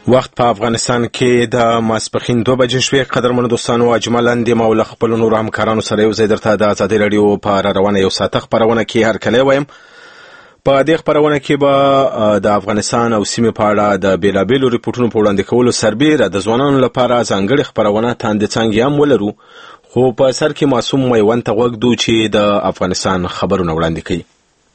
وخت په افغانستان کې د ماسپښین 2 بجې شوې. قدرمنو دوستانو، اجملا د ما ول خپل نور همکارانو سره یو ځای درته د ازادي رادیو په روانه یو ساعت خبرونه کې هر کله وایم. په دې خبرونه کې به د افغانستان او سیمې په اړه د بیلابیلو ریپورتونو په وړاندې کولو سربېره د ځوانانو لپاره ځانګړي خبرونه تاندې څنګه هم ولرو، خو په سر کې معصوم میوند ته غوږ دو چې د افغانستان خبرونه وړاندې کوي.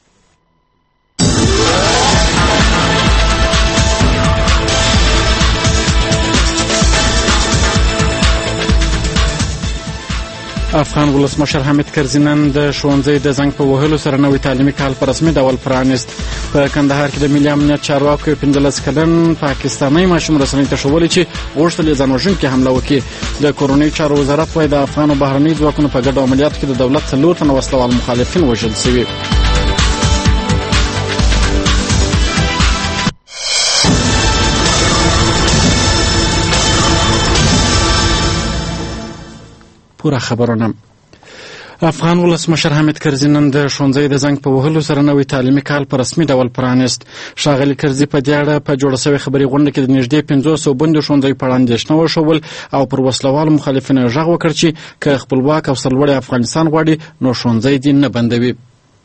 افغان ولسمشر حامد کرزي نن د ښوونځي د زنګ په وهلو سره نوی تعلیمي کال په رسمي ډول پرانیست. په کندهار کې د ملي امنیت چارواکو 15 کلن پاکستاني ماشوم رسنۍ ته ښوولې چې غوښتل یې ځانوژونکې حمله وکړي. د کورنۍ چارو وزارت وايي د افغان او بهرني ځواکونو په ګډو عملیاتو کې د دولت 4 تنه وسلوال مخالفین وژل شوي. پورا خبرونه. افغان ولسمشر حامد کرزي نن د ښوونځي د زنګ په وهلو سره نوی تعلیمي کال په رسمي ډول پرانیست. ښاغلي کرزي په دې اړه په جوړه شوې خبري غونډه کې د نږدې 500 بندو ښوونځي په اړه اندېښنه وښول او پر وسلوالو مخالفینو غږ وکړ چې که خپلواک او سرلوړی افغانستان غواړي نو ښوونځي دې نه بندوي.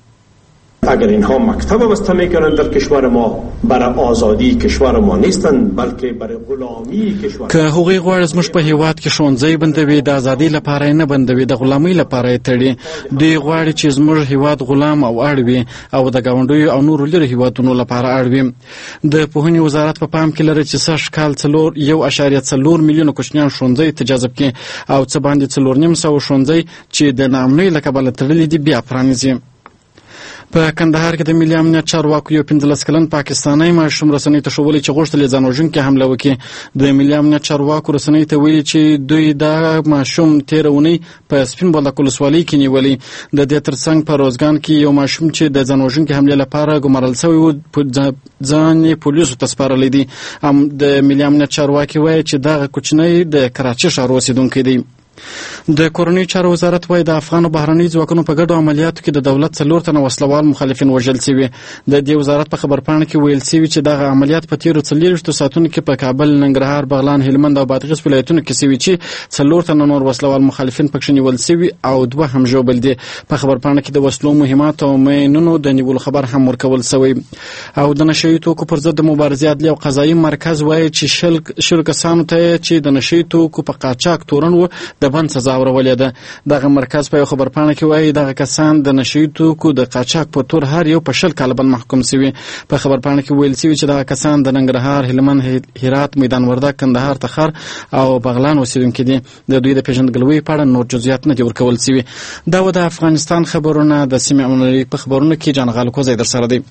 اگر اینها مکتب بسته میکنند در کشور ما برای آزادی کشور ما نیستند بلکه برای غلامی کشور. که هغوی غواړي زموږ په هیواد کې ښوونځي بندوي د ازادۍ لپاره نه بندوي، د غلامۍ لپاره یې تړي. دوی غواړي چې زموږ هیواد غلام او اړ وي او د ګاونډیو او نورو لرې هیوادونو لپاره اړ وي. د پوهنې وزارت په پام کې لري چې سږ کال 1.4 میلیونه کوچنیان ښوونځي ته جذب کړي او څه باندې 4.5 ښوونځي چې د ناامنۍ له کبله تړلي دي بیا پرانیزي. په کندهار کې د ملي امنیت چارواکو یو 15 کلن پاکستاني ماشوم رسنۍ ته ښوولې چې غوښتل یې ځانوژونکې حمله وکړي. د ملي امنیت چارواکو رسنۍ ته ویلي چې دوی دا ماشوم تېره اونۍ په سپین بولدک ولسوالۍ کې نیولی. د دې ترڅنګ په روزګان کې یو ماشوم چې د ځانوژونکې حملې لپاره ګمارل شوی و ځان یې پولیسو ته سپارلی دی. د ملي امنیت چارواکي وایي چې دغه کوچنی د کراچۍ ښار اوسېدونکی دی. د کورنۍ چارو وزارت وايي د افغان او بهرني ځواکونو په ګډو عملیاتو کې د دولت 4 تنه وسلوال مخالفین وژل شوي. د دې وزارت په خبرپاڼه کې ویل شوي چې دغه عملیات په تیرو 40 ساعتونو کې په کابل، ننګرهار، بغلان، هلمند او بادغیس ولایتونو کې شوي چې 4 تنه نور وسلوال مخالفین پکې نیول شوي او 2 هم ژوبل دي. په خبرپاڼه کې د وسلو مهمات او مینونو د نیولو خبر هم ورکول شوی. او د نشئی توکو پر ضد د مبارزې عدلي او قضایي مرکز وايي چې شل کسانو ته چې د نشئی توکو په قاچاق تورن و د بند سزا ورولې ده. دغه مرکز په خبرپاڼه کې وایي دغه کسان د نشئی توکو د قاچاق په تور هر یو په 10 کال بند محکوم شوي. په خبرپاڼه کې ویل شوي چې دغه کسان د ننګرهار، هلمند، هرات، میدان وردګ، کندهار، تخار او بغلان اوسیدونکي دي. د دوی د پیژندګلوۍ په اړه نور جزئیات نه دي ورکول شوي. دا و د افغانستان خبرونه. د سیمې امنیتي په خبرونو کې جان غالکو زیدر سره دی.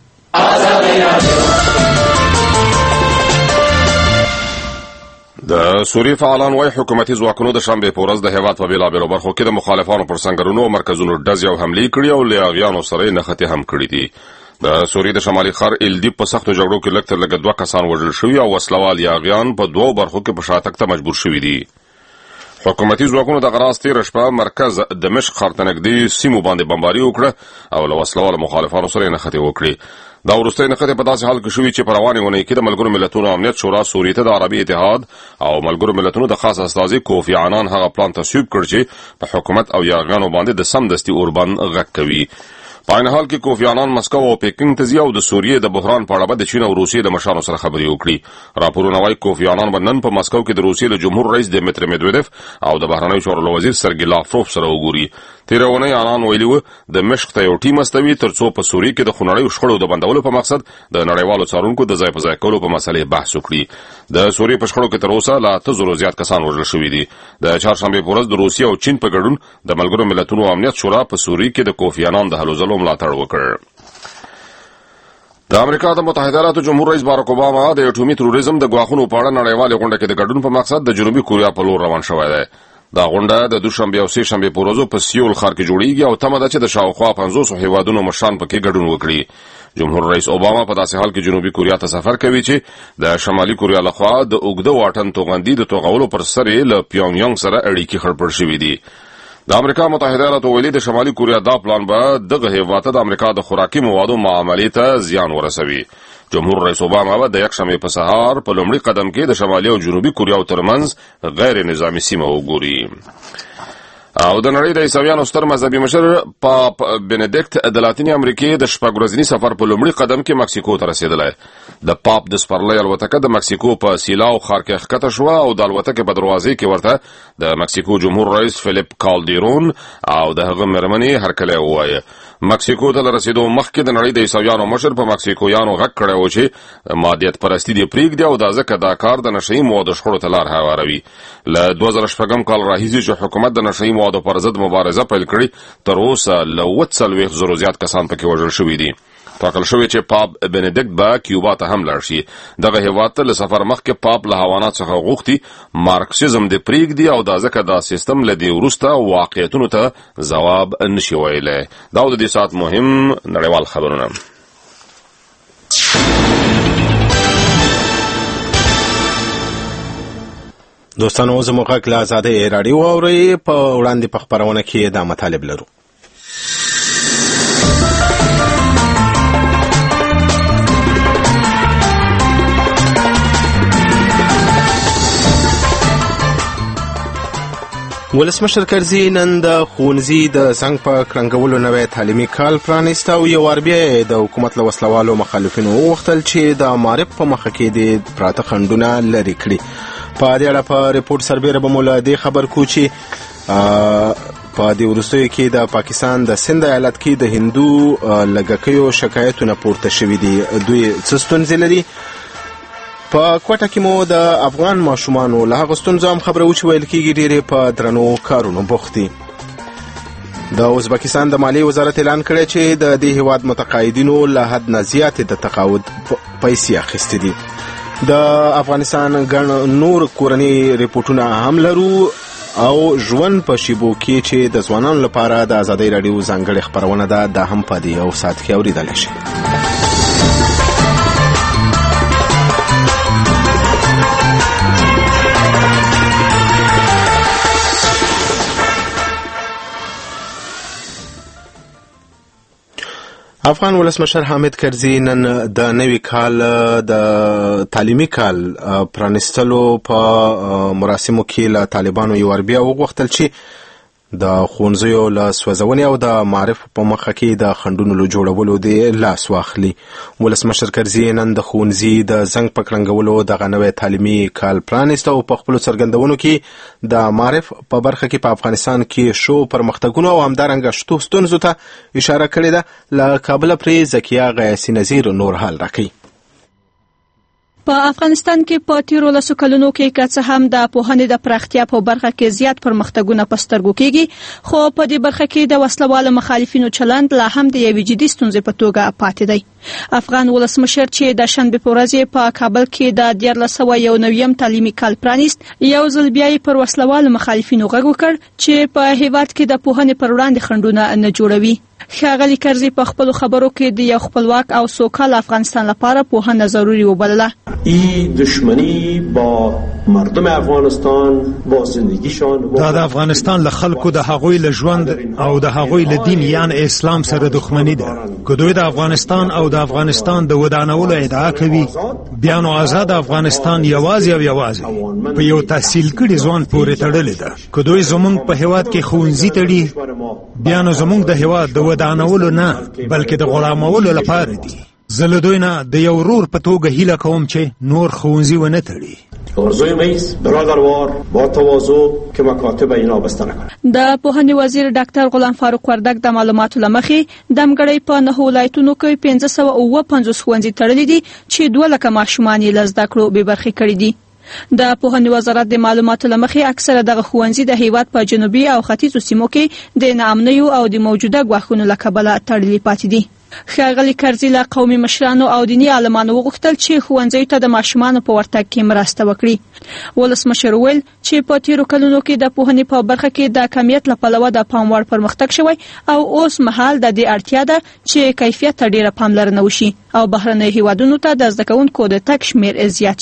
د سوریې فعالان وايي حکومتي ځواکونو د شنبې په ورځ د هیواد په بیلابیلو برخو کې د مخالفانو پر سنګرونو او مرکزونو ډزې او حملې کړي او له اغیانو سره یې نښتې هم کړي دي. د سوریې د شمالي ښار الدیب په سختو جګړو کې لږ تر لږه 2 کسان وژل شوي او وسلوال یاغیان په 2 برخو کې په شاتګ ته مجبور شوي دي. حکومتي ځواکونو د غراس تیره شپه مرکز دمشق ښار ته نږدې سیمو باندې بمباري وکړه او له وسلوالو مخالفانو سره یې نښتې وکړي. دا وروستۍ نښتې په داسې حال کې شوي چې په روانې اونۍ کې د ملګرو ملتونو امنیت شورا سوریې ته د عربي اتحاد او ملګرو ملتونو د خاص استازي کوفی عنان هغه پلان تصویب کړ چې په حکومت او یاغیانو باندې د سمدستي اوربند غږ کوي. په عین حال کې کوفی عنان مسکو او پیکینګ ته ځي او د سوریې د بحران په اړه د چین او روسیې د مشرانو سره خبرې وکړي. راپورونه وايي کوفی عنان به نن په مسکو کې د روسیې له جمهور رئیس دیمیتری میدویدف او د بهرنیو چارو وزیر سرګی لاوروف سره وګوري. تیره اونۍ عنان ویلي و د مشق ته یو ټیم استوي ترڅو په سوریې کې د خونړیو شخړو د بندولو په مقصد د نړیوالو څارونکو د ځای په ځای کولو په مسلې بحث وکړي. د سوریې په شخړو کې تر اوسه لا 300 زیات کسان وژل شوي دي. د چهارشنبې په ورځ د روسیې او چین په ګډون د ملګرو ملتونو امنیت شورا په سوریې کې د کوفی عنان د هلو ځلو ملاتړ وکړ. د امریکا د متحده ایالاتو جمهور رئیس باراک اوباما د اټومي تروریزم د ګواښونو په اړه نړیوالې غونډه کې د ګډون په مقصد د جنوبي کوریا په لور روان شوی دی. دا غونډه د دوشنبه او سه شنبه په ورځو په سیول ښار کې جوړیږي او تمه ده چې د شاوخوا 500 هیوادونو مشران پکې ګډون وکړي. جمهور رئیس اوباما په داسې حال کې جنوبي کوریا ته سفر کوي چې د شمالي کوریا لخوا د اوږده واټن توغندي د توغولو پر سر له پیونګ یانګ سره اړیکې خړپړ شوې دي. د امریکا متحده ایالاتو ویلي د شمالي کوریا دا پلان به دغه هیواد ته د امریکا د خوراکي موادو معاملې ته زیان ورسوي. جمهور رئیس اوباما به د یکشنبې په سهار په لومړي قدم کې د شمالي او جنوبي کوریا ترمنځ غیر نظامي سیمه وګوري. او د نړۍ د عیسویانو ستر مذهبي مشر پاپ بندیکت د لاتینې امریکې د شپږ ورځني سفر په لومړي قدم کې مکسیکو ته رسیدلی. د پاپ د سپرلۍ الوتکه د مکسیکو په سیلاو ښار کې ښکته شوه او د الوتکې په دروازې کې ورته د مکسیکو جمهور رئیس فیلیپ کالډیرون او د هغه مېرمنې هرکلی ووایه. مکسیکو ته رسیدو مخکې د نړۍ د عیسویانو مشر په مکسیکویانو غږ کړی و چې مادیت پرستی دې پرېږدي او دا ځکه دا کار د نشهیي موادو شخړو ته لار هواروي. له 2006 کال راهیسې چې حکومت د نشهیي موادو پر ضد مبارزه پیل کړې، تر اوسه له 40,000 زیات کسان پکې وژل شوي دي. ټاکل شوی چې پاپ بندیکت به کیوبا ته هم لاړ شي. دغه هیواد ته له سفر مخکې پاپ له حیوانات څخه غوښتي مارکسیزم دې پرېږدي او دا ځکه دا سیستم له دې وروسته واقعیتونو ته ځواب نشي ویلی. دا د دې ساعت مهم نړیوال خبرونه. دوستانو زموږ غږ له آزادۍ راډیو اورئ. په وړاندې په خپرونه کې دا مطالب لرو. ولسمشر کرزي نن د ښوونځي د زنګ په کړنګولو نوی تعلیمي کال پرانیسته او یو وار بیا د حکومت له وسلوالو مخالفینو وغوښتل چې د معرف په مخه کې د پراته خنډونه لرې کړي. په دې اړه په ریپورت سربیره به مو له دې خبر کو چې په دې وروستیو کې د پاکستان د سند ایالت کې د هندو لږکیو شکایتونه پورته شوي دي. دوی څه ستونزې لري؟ په کوټه کې مو د افغان ماشومانو له هغه ستونزو هم خبره وچ ویل کېږي ډېرې په درنو کارونو بوخت دي. د ازبکستان د مالیې وزارت اعلان کړی چې د دې هیواد متقاعدینو له حد نه زیاتې د تقاعد پیسې اخیستې دي. د افغانستان ګڼ نور کورني ریپورټونه هم لرو او ژوند په شیبو کې چې د ځوانانو لپاره د آزادۍ راډیو ځانګړې خپرونه ده، دا هم په دې یو ساعت کې اورېدلی شي. افغان ولسمشر حامد کرزي نن د نوي کال د تعلیمي کال پرانیستلو په مراسمو کې له طالبانو یو ور بیا وغوښتل چې د ښوونځیو له سوځونې او د معرف په مخه کې د خنډونو له جوړولو د لاس واخلي. ولسمشر کرزي نن د ښوونځي د زنګ په کړنګولو دغه نوی تعلیمي کال پرانیسته او په خپلو څرګندونو کې د معرف په برخه کې په افغانستان کې شو پرمختګونو او همدارنګه شتو ستونزو ته اشاره کړې ده. له کابله پرې زکیه غیاسي نظیر نور حال راکوي. په افغانستان کې په تیرو لسو کلونو کې که څه هم د پوهنې د پراختیا په برخه کې زیات پرمختګونه په سترګو کېږي، خو په دې برخه کې د وسلوالو مخالفینو چلند لا هم د یوې جدي ستونزې په توګه پاتې دی. افغان ولسمشر چې د شنبې په ورځ په کابل کې د 1491 تعلیمي کال پرانیست، یو ځل بیا پر وسلوالو مخالفینو غږ وکړ چې په هیواد کې د پوهنې پر وړاندې خنډونه نه جوړوي. ښاغلي کرزي په خپلو خبرو کې د یو خپلواک او سوکاله افغانستان لپاره پوهنه ضروري وبلله. این دشمنی با مردم افغانستان با زندگیشان دا د افغانستان له خلکو د هغوی له ژوند او د هغوی له دین یعنی اسلام سره دښمنی ده. که دوی د افغانستان او د افغانستان د ودانولو ادعا کوي، بیا نو آزاد افغانستان یوازې او یوازې په یو تحصیل کړي ځوان پورې تړلې ده. که دوی زمونږ په هیواد کې ښوونځي تړي، بیا نو زمونږ د هیواد د ودانولو نه بلکې د غلامولو لپاره دي. زه له دوی نه د یو ورور په توګه هیله کوم چې نور ښوونځي ونه تړي. آرزوی میز برادروار با تواضع که مکاتب اینا بسته نکنه. د پوهنې وزیر ډاکټر غلام فاروق وردګ د معلوماتو لمخې دمګړی په 9 ولایتونو کې 550 ښوونځي تړلي دي چې 2 لک ماشومان یې له زده کړو بې برخې کړي دي. د پوهنې وزارت د معلوماتو لمخې اکثره دغه ښوونځي د هیواد په جنوبي او ختیځو سیمو کې د ناامنیو او د موجوده ګواښونو له کبله تړلي پاتې دي. ښاغلي کرزي له قومي مشرانو او دیني عالمانو وغوښتل چې ښوونځیو ته د ماشومانو په ورتګ کې مرسته وکړي. ولسمشر ویل چې په تیرو کلونو کې د پوهنې په برخه کې د کمیت له پلوه د پام وړ پرمختګ شوی او اوس مهال د دې اړتیا ده چې کیفیت ته ډیره پاملرنه وشي او بهرنۍ هیوادونو ته د زده کوونکو د تګ شمیر زیات شي.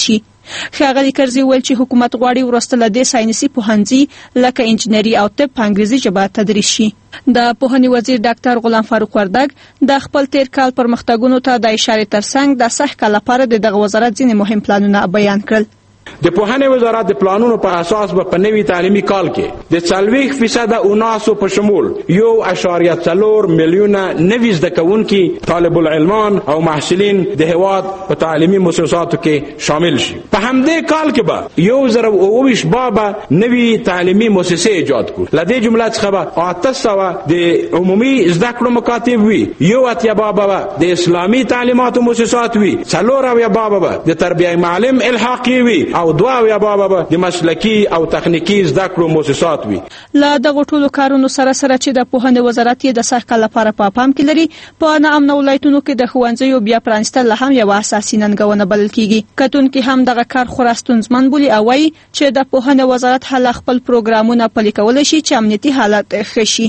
ښاغلي کرزي ویل چې حکومت غواړي وروسته له دې ساینسي پوهنځي لکه انجنیري او طب په انګریزي ژبه تدریس شي. د پوهنې وزیر ډاکټر غلام فاروق وردګ د خپل تیر کال پرمختګونو ته د اشارې ترڅنګ د سږ کال لپاره دغه وزارت ځینې مهم پلانونه بیان کړل. د پوهنې وزارت د پلانونو په اساس به په نوي تعلیمي کال کې د 40% اوناسو په شمول 1.4 میلیونه نوي زده کوونکي طالب العلمان او محصلین د هیواد په تعلیمي مؤسساتو کې شامل شي. په همدې کال کې به 1.29 بابه نوي تعلیمي مؤسسې ایجاد کړو. لدې جمله څخه به 800 د عمومي زده کړو مکاتب وي، 1 بابه د اسلامي تعلیماتو مؤسسات وي، 4 بابه د تربیه معلم الحاقي وي او 2 بابه د مسلکی او تخنیکی زده کړو مؤسسات وي. له دغه ټولو کارونو سره چې د پوهنې وزارت یې د سږ کال لپاره په پام کې لري، په ناامنه ولایتونو کې د ښوونځیو بیا پرانیستل هم یوه اساسي ننګونه بلل کیږي. کتونکي هم دغه کار خورا ستونزمن بولي او وایي چې د پوهنې وزارت هله خپل پروګرامونه پلي کولی شي چې امنیتي حالت ښه شي.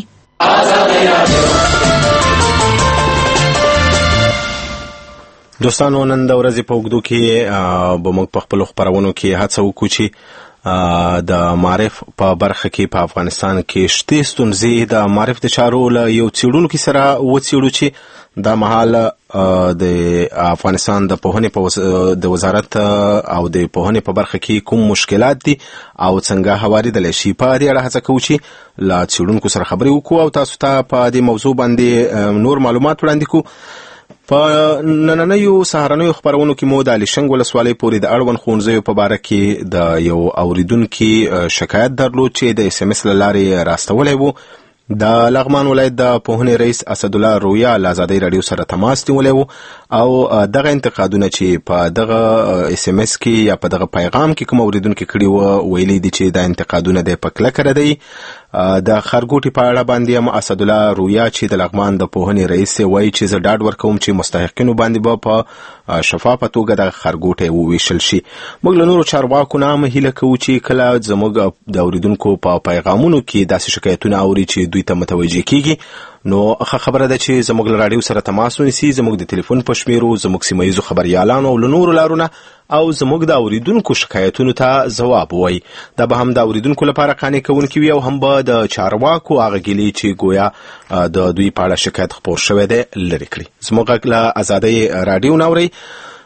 دوستانو، نن د ورځې په اوږدو کې به موږ په خپلو خپرونو کې هڅه وکړو چې د معرف په برخه کې په افغانستان کې شته ستونزې د معرف د چارو له یو څېړونکي سره وڅېړو چې دا مهال د افغانستان د پوهنې د وزارت او د پوهنې په برخه کې کوم مشکلات دي او څنګه هواریدلی شي. په دې اړه هڅه کوو چې له څېړونکو سره خبرې وکړو او تاسو ته په دې موضوع باندې نور معلومات وړاندې کړو. په نننیو سهارنیو خبرونو کې مو د الیشنګ ولسوالۍ پورې د اړوند ښوونځیو په باره کې د یو اوریدونکي شکایت درلود چې د SMS له لارې راستولی و. د لغمان ولایت د پوهنې رئیس اسدالله رویا له ازادۍ راډیو سره تماس نیولی و او دغه انتقادونه چې په دغه SMS کې یا په دغه پیغام کې کوم اوریدونکي کړي و ویلي دي چې دا انتقادونه د په کلکه ردوي. د خرګوټي په اړه باندې هم اسدالله رویا چې د لغمان د پوهنې رئیس وایي چې زه ډاډ ورکوم چې مستحقینو باندې به په شفافه توګه د خرګوټي وویشل شي. موږ له نورو چارواکو نه هم هیله کوو چې کله زموږ د اوریدونکو په پیغامونو کې داسې شکایتونه اوري چې دوی ته متوجه کیږي، نو ښه خبره ده چې زموږ له راډیو سره تماس ونیسي، زموږ د ټلیفون په شمیرو، زموږ سیمه ییزو خبریالانو او له نورو لارونه او زموږ د اوریدونکو شکایتونو ته ځواب ووایي. دا به هم د اوریدونکو لپاره قانع کوونکي وي او هم به د چارواکو هغه ګیلې چې ګویا د دوی په اړه شکایت خپور شوی دی لرې کړي. زموږ غږ له ازادۍ راډیو نه اورئ.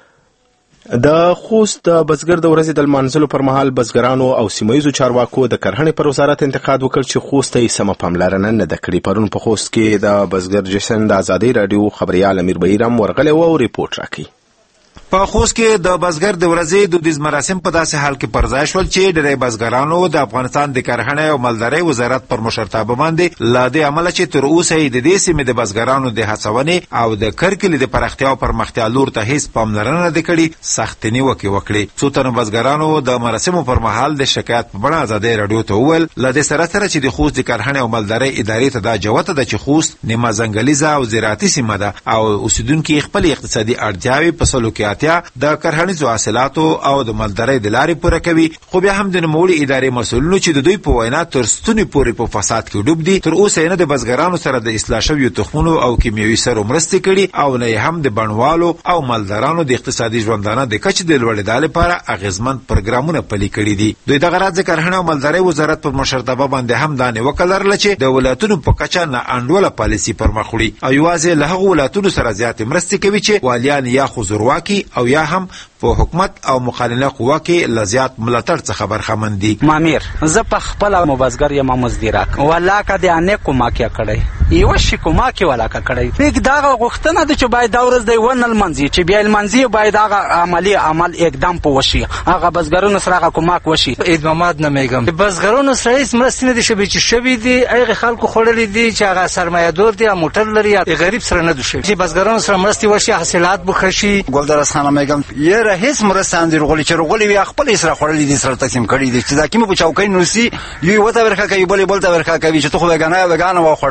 د خوست د بزګر د ورځې د لمانځلو پر مهال بزګرانو او سیمه ییزو چارواکو د کرهڼې پر وزارت انتقاد وکړ چې خوست ته یې سمه پاملرنه نه ده کړې. پرون په خوست کې د بزګر جشن د ازادۍ راډیو خبریال امیر بهیر هم ورغلی و او ریپورټ راکوي. په خوست کې د بزګر د ورځې دودیز مراسم په داسې حال کې پر ځای شول چې ډېری بزګرانو د افغانستان د کرهڼې او مالدارۍ وزارت پر مشرتابه باندې له دې امله چې تر اوسه یې د دې سیمې د بزګرانو د هڅونې او د کرکلې د پراختیا او پرمختیا لور ته هیڅ پاملرنه نه ده کړې، سختې نیوکې وکړې. څو تنه بزګرانو د مراسمو پر مهال د شکایت په بڼه ازادۍ راډیو ته وویل له دې سره چې د خوست د کرهڼې او مالدارۍ ادارې ته دا جوته ده چې خوست نیمه ځنګلیزه او زراعتي سیمه ده او اوسیدونکي خپل اقتصادي اړتیاوې په سلو کې د کرهڼیزو حاصلاتو او د مالدارۍ د لارې پوره کوي. خو بیا هم د نوموړي ادارې مسؤلینو چې د دوی په وینا تر ستوني پورې په فساد کې ډوب دي، تر اوسه نه د بزګرانو سره د اصلاح شویو تخمونو او کیمیاوي سرو مرستې کړي او نه هم د بڼوالو او مالدارانو د اقتصادي ژوندانه د کچې د لوړېدا لپاره اغیزمن پروګرامونه پلي کړي دي. دوی دغه راز د کرهڼې او مالدارۍ وزارت پر مشرتابه باندې هم دا نیوکه لرله چې د ولایتونو په کچه نا انډوله پالیسي پر مخ وړي او یوازې له هغو ولایتونو سره زیاتې مرستې کوي چې والیان یا خو زورواکي او یا هم په حکومت او مقننه قوه کې لزیات ملاتړ څخه برخمن دي. مامیر زه په خپل مبزګر یم مزدیراک ولاکه د انې کوماکه کړی یو شي کوماکه ولاکه کړی پیګ دا غوښتنه د چې باید دا ورځ دی ونل منځي چې بیا المنځي باید هغه عمل اقدام په وشي هغه بزګرونو سره هغه کوماک وشي. ادمامات نه میګم بزګرونو سره هیڅ مرستې نه دي چې شوي دي هغه خلکو خړلې دي چې هغه سرمایه دور دي موټر لري غریب سره نه دوشي چې بزګرونو سره مرستې وشي حاصلات بخشي. ګلدرس خان میګم یره هیڅ مرستان دی رغولي چې رغولي وي خپل سره خړلې دي سره تقسیم کړي دي چې دا کیمه په چوکۍ نوسی یو وته ورخه کوي بلې ورخه کوي چې ته خو وګانه و خړلې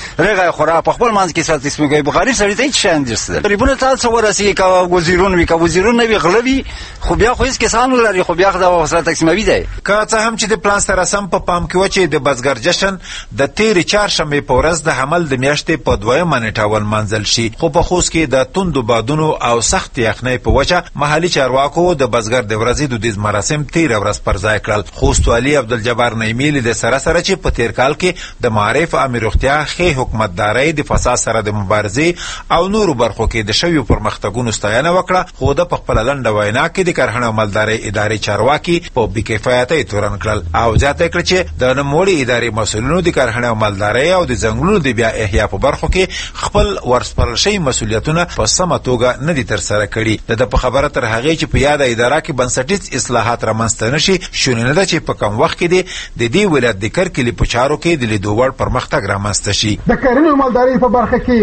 رغه خورا په خپل منځ کې سره تسمه کوي بخاری سړی ته هیڅ شان درسته ریبونه تاسو ورسي کا وزیرون وی کا وزیرون نه وی غلوي خو بیا خو هیڅ کسان لري خو بیا خدا وسره تقسیموي دی که څه هم چې د پلان سره سم په پام کې و چې د بزګر جشن د تیر چهارشنبه په ورځ د حمل د میاشتې په 2 نیټه منځل شي خو په خوست کې د توندو بادونو او سخت یخنۍ په وجه محلي چارواکو د بزګر د ورځې دودیز مراسم تیر ورځ پر ځای کړل خوست والي عبدالجبار نعیمی د سره چې په تیر کال کې د معارف امیر روغتیا خې حکومتداري د فساد سره د مبارزې او نورو برخو کې د شویو پرمختګونو ستاینه وکړه خو د خپل لنډه وینا کې د کرهڼې او مالدارۍ ادارې چارواکي په بېکفایتۍ تورن کړل او زیاته کړه چې د نوموړي ادارې مسؤلینو د کرهڼې او مالدارۍ او د ځنګلونو د بیا احیا په برخو کې خپل ورسپارل شوي مسؤلیتونه په سمه توګه نه دي ترسره کړي د په خبره تر هغې چې په یاده اداره کې بنسټیز اصلاحات رامنځته نه شي شونې نه ده چې په کم وخت کې د دې ولایت د کرکلي په چارو کې د لیدو وړ پرمختګ رامنځته شي د کرنې او مالدارۍ په برخه کې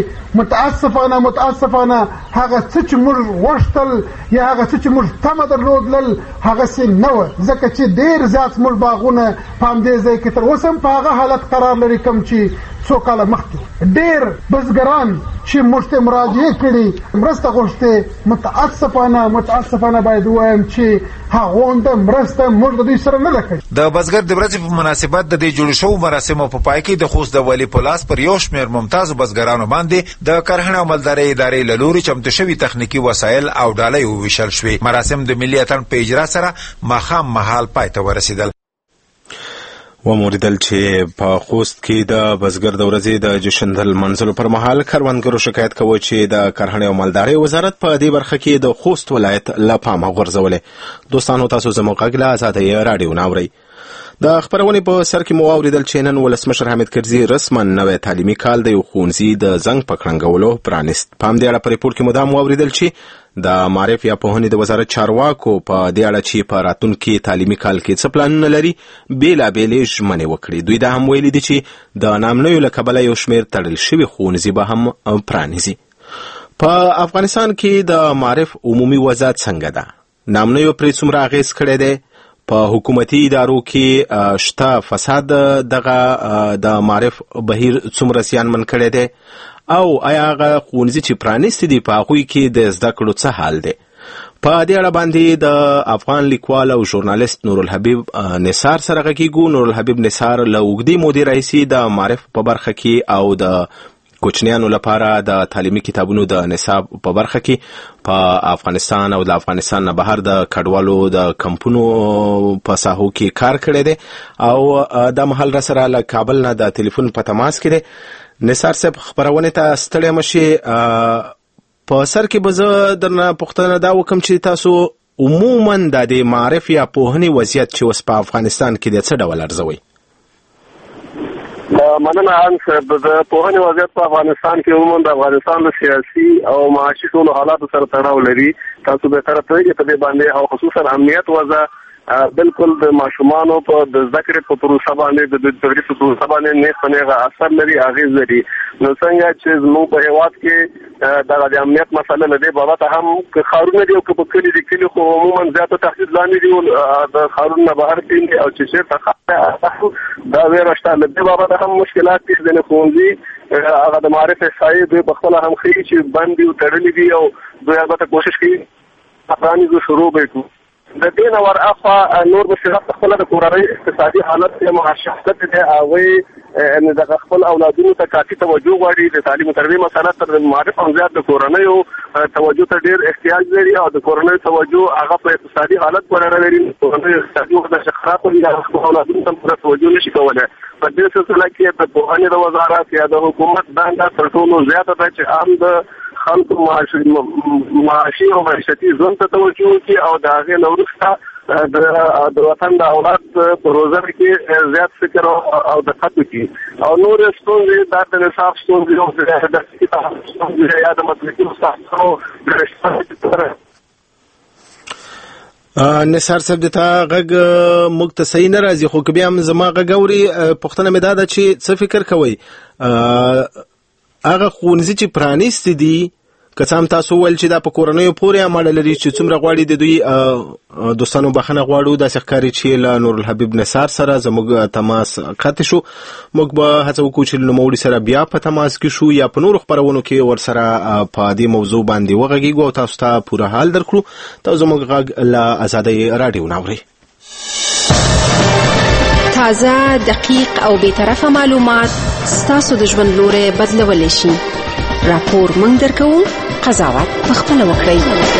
متاسفانه هغه څه چې موږ غوښتل یا هغه څه چې موږ تمه درلودل هغسې نه وه ځکه چې ډېر زیات موږ باغونه په همدې ځای کې تر اوسه هم په هغه حالت قرار لري کوم چې څو کاله مخکې ډېر بزګران چې موږ ته مراجعې کړي مرسته غوښتې متاسفانه باید ووایم چې هغونده مرسته موږ د دوی سره نه ده کړې د بزګر د ورځې په مناسبت د دې جوړ شوو مراسمو په پای کې د خوست د والي په لاس پر یو شمېر ممتازو بزګرانو باندې د کرهڼې او مالدارۍ ادارې له لوري چمتو شوي تخنیکي وسایل او ډالۍ وویشل شوې مراسم د ملي اتڼ په اجرا سره ماښام مهال پای ته ورسېدل وموریدل چې په خوست کې د بزګر د ورځې د جشن د لمانځلو پر مهال کروندګرو شکایت کوي چې د کرهڼې او مالدارۍ وزارت په دې برخه کې د خوست ولایت له پامه غورځولې دوستانو تاسو زموږ غږ له آزادۍ راډیو نه اورئ د خبرونې په سر کې مو واوریدل چې نن ولسمشر حامد کرزي رسما نوی تعلیمي کال د یو ښوونځي د زنګ په کړنګولو پرانیست په همدې اړه په ریپورټ کې مدام واوریدل چې د معارف یا پوهنې د وزارت چارواکو په دې اړه چې په راتلونکي تعلیمي کال کې څه پلانونه لري بېلابېلې ژمنې وکړي دوی دا هم ویلي دي چې د نامنیو له کبله یو شمېر تړل شوي ښوونځي به هم پرانیزي په افغانستان کې د معارف عمومي وضعیت څنګه ده نامنیو پرې څومره اغېز کړی دی په حکومتي ادارو کې شته فساد دغه د معارف بهیر څومره زیانمن کړی دی او آیا هغه ښوونځي چې پرانیستي دي په هغوی کې د زده کړو څه حال دی په دې اړه باندې د افغان لیکوال او ژورنالیست نورالحبیب نثار سره غږیږو نورالحبیب نثار له اوږدې مودې راهیسې د معارف په برخه کې او د کوچنیانو لپاره د تعلیمي کتابونو د نصاب په برخه کې په افغانستان او د افغانستان نه بهر د کډوالو د کمپونو په ساحو کې کار کړی دی او د مهال را سره له کابل نه د ټلیفون په تماس کې دی نثار صاحب خبرونې ته ستړی مشي په سر کې به زه درنه پوښتنه دا وکړم چې تاسو عموما د معارف یا پوهنې وضعیت چې اوس په افغانستان کې دی څه ډول ارزوئ مننه ان صاحب د پوهنې وضعیت په افغانستان کې عموما د افغانستان د سیاسي او معاشي ټولو حالاتو سره تړاو لري تاسو به تر پوهیږئ په دې باندې او خصوصا امنیت وضع بالکل د ماشومانو په د زده کړې په پروسه باندې د تدریس په پروسه باندې نه څنګه اثر لري اغیز لري نو څنګه چې زموږ په هیواد کې د امنیت مسله لري بابا ته هم خارونه دی او په کلی د کلی خو عموما زیاته تهدید لاندې دی د خارونه بهر دي او چې چیرته دا ویرشته لري بابا ته هم مشکلات دي د ښوونځي هغه د معارف صاحب په خپل هم خې چې باندې تړلې دي او دوی البته کوشش کوي افغاني شروع وکړي د دې نه ورافه نور بشرات خپل د کورنۍ اقتصادي حالت یا معاشرت ته هغه ان د خپل اولادونو ته کافي توجه غواړي د تعلیم او تربیه مسله تر معرف او زیات د کورنۍ توجه ته ډیر احتیاج لري او د کورنۍ توجه هغه په اقتصادي حالت پورې اړه لري کورنۍ اقتصادي وضعیت خراب وي د اولادونو ته پوره توجه نشي کولای په دې سلسله کې د پوهنې د وزارت یا د حکومت دنده تر ټولو زیاته ده چې عام د خلکو معاشي او معیشتي ژوند ته توجه وکړي او د هغې نه وروسته د وطن د اولاد په روزنه کې زیات فکر او دقت وکړي او نور ستونزې د نصاب ستونزې او د کتاب ستونزې یا د مسلکي استادانو نثار صاحب د تا غږ موږ ته صحیح نه راځي خو که بیا هم زما غږ اوري پوښتنه مې دا ده چې څه فکر کوئ هغه ښوونځي چې پرانیستي دي که څه هم تاسو ویل چې دا په کورنیو پورې اړه لري چې څومره غواړي د دوی دوستانو بخښنه غواړو داسې ښکاري چې له نورالحبیب نثار سره زموږ تماس قطع شو. موږ به هڅه وکړو چې له نوموړي سره بیا په تماس کې شو یا په نورو خپرونو کې ورسره په دې موضوع باندې وغږیږو او تاسو ته پوره حال درکړو. تاسو زموږ غږ له ازادۍ راډیو ناورئ. تازه، دقیق او بی‌طرفه معلومات ستاسو د ژوند لوری بدلولی شي. راپور موږ درکوو، قضاوت پخپله وکړئ.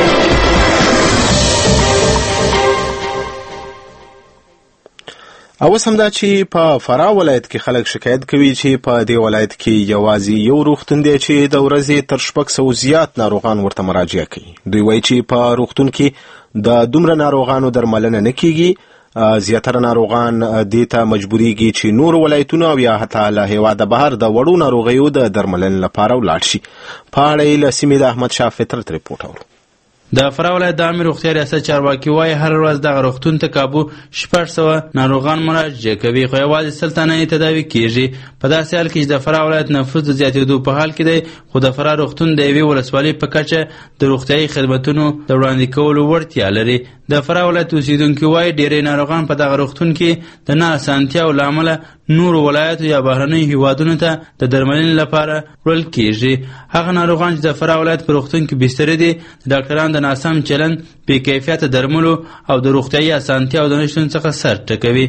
اوس هم دا چې په فراه ولایت کې خلک شکایت کوي چې په دې ولایت کې یوازې یو روغتون دی چې د ورځې تر 600 زیات ناروغان ورته مراجعه کوي. دوی وایي چې په روغتون کې د دومره ناروغانو درملنه نه کیږي. زیاتره ناروغان دې ته مجبوریږي چې نور ولایتونه او یا حتی له هېواده بهر د وړو ناروغیو د درملنې لپاره ولاړ شي. په اړه یې له سیمې د احمدشاه فطرت ریپورټ اورو. د فراه ولایت د عامې روغتیا ریاست چارواکي وایي هر ورځ دغه روغتون ته کابو 600 ناروغان مراجعه کوي، خو یوازې 100 تنه یې تداوي کیږي. په داسې حال کې چې د فراه ولایت نفوس د زیاتېدو په حال کې دی، خو د فراه روغتون د یوې ولسوالۍ په کچه د روغتیایي خدمتونو د وړاندې کولو وړتیا لري. د فراه ولایت اوسیدونکي وایي ډېری ناروغان په دغه روغتون کې د نه اسانتیاو له امله نورو ولایتو یا بهرنیو هیوادونو ته د درملنې لپاره وړل کیږي. هغه ناروغان چې د فراه ولایت په روغتون کې بسترې دي، د ډاکټرانو د ناسم چلند، بې کیفیته درملو او د روغتیایي اسانتیاو د نشتون څخه سر ټکوي.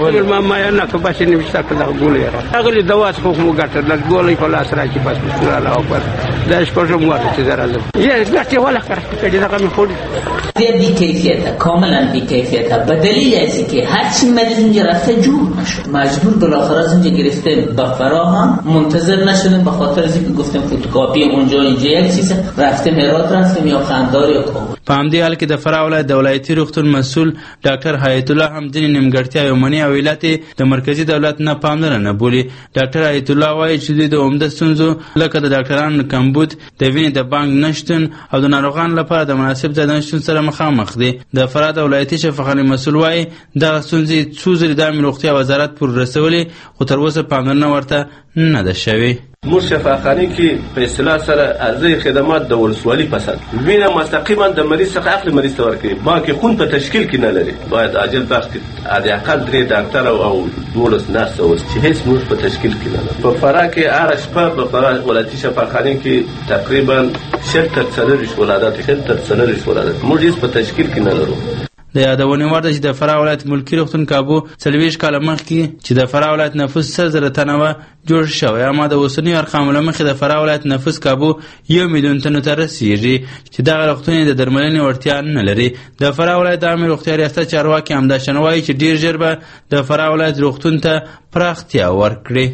هغه دوا څخه مو ګټه د ګولې په لاس راځي بس بسم الله اکبر دا شپږم وخت چې درازم یې ګټه ولا کړی دا کوم خوري بی کیفیته، کاملا بی کیفیته، به دلیل از اینکه هر چی مریض اینجا رفته جور نشد، مجبور بالاخره از اینجا گرفته به فراه هم منتظر نشدیم به خاطر از اینکه گفتیم فتوکاپی اونجا اینجا یک چیز رفتیم هرات رفتیم یا قندهار یا کابل. په همدې حال کې د فراه ولایت د ولایتي روغتون مسؤل ډاکټر حیات الله هم ځینې نیمګړتیاوې مني او علت د مرکزي دولت نه پاملرنه بولي. ډاکټر حیات الله وایي چې دوی د عمده ستونزو لکه د ډاکټرانو کمبود، د وینې د بانک نشتون او د ناروغانو لپاره د مناسب ځای نشتون سره مخامخ دي. د فراه د ولایتي شفاخانې مسؤل وایي دغه ستونزې څو ځلې د عامې روغتیا وزارت پورې رسولې، خو تر اوسه پاملرنه ورته نه ده شوې. موږ شفاخانه کې په اصطلاح سره ارزي خدمات د ولسوالۍ پسند وینه مستقیما د مریض څخه اخلي مریض ته ورکوي، باقي خون په تشکیل کې نه لري. باید عاجل بخت د اقل 3 ډاکټر او 12 نرس اوس چې هیڅ موږ په تشکیل کې نه لري. په فراه کې هر شپه په فراه ولایتي شفاخانه کې تقریبا 60 ولادت موږ هیڅ په تشکیل کې نه لرو. د یادونې وړ ده چې د فراه ولایت ملکي روغتون کابو 40 کاله مخکې چې د فراه ولایت نفوس 100,000 تنه وه جوړ شوی، اما د اوسنیو ارقامو له مخې د فراه ولایت نفوس کابو 1 میلیون تنو ته رسیږي چې دغه روغتون د درملنې وړتیا نه لري. د فراه ولایت د عامې روغتیا ریاست چارواکي همداشان وایي چې ډېر ژر به د فراه ولایت روغتون ته پراختیا ورکړي.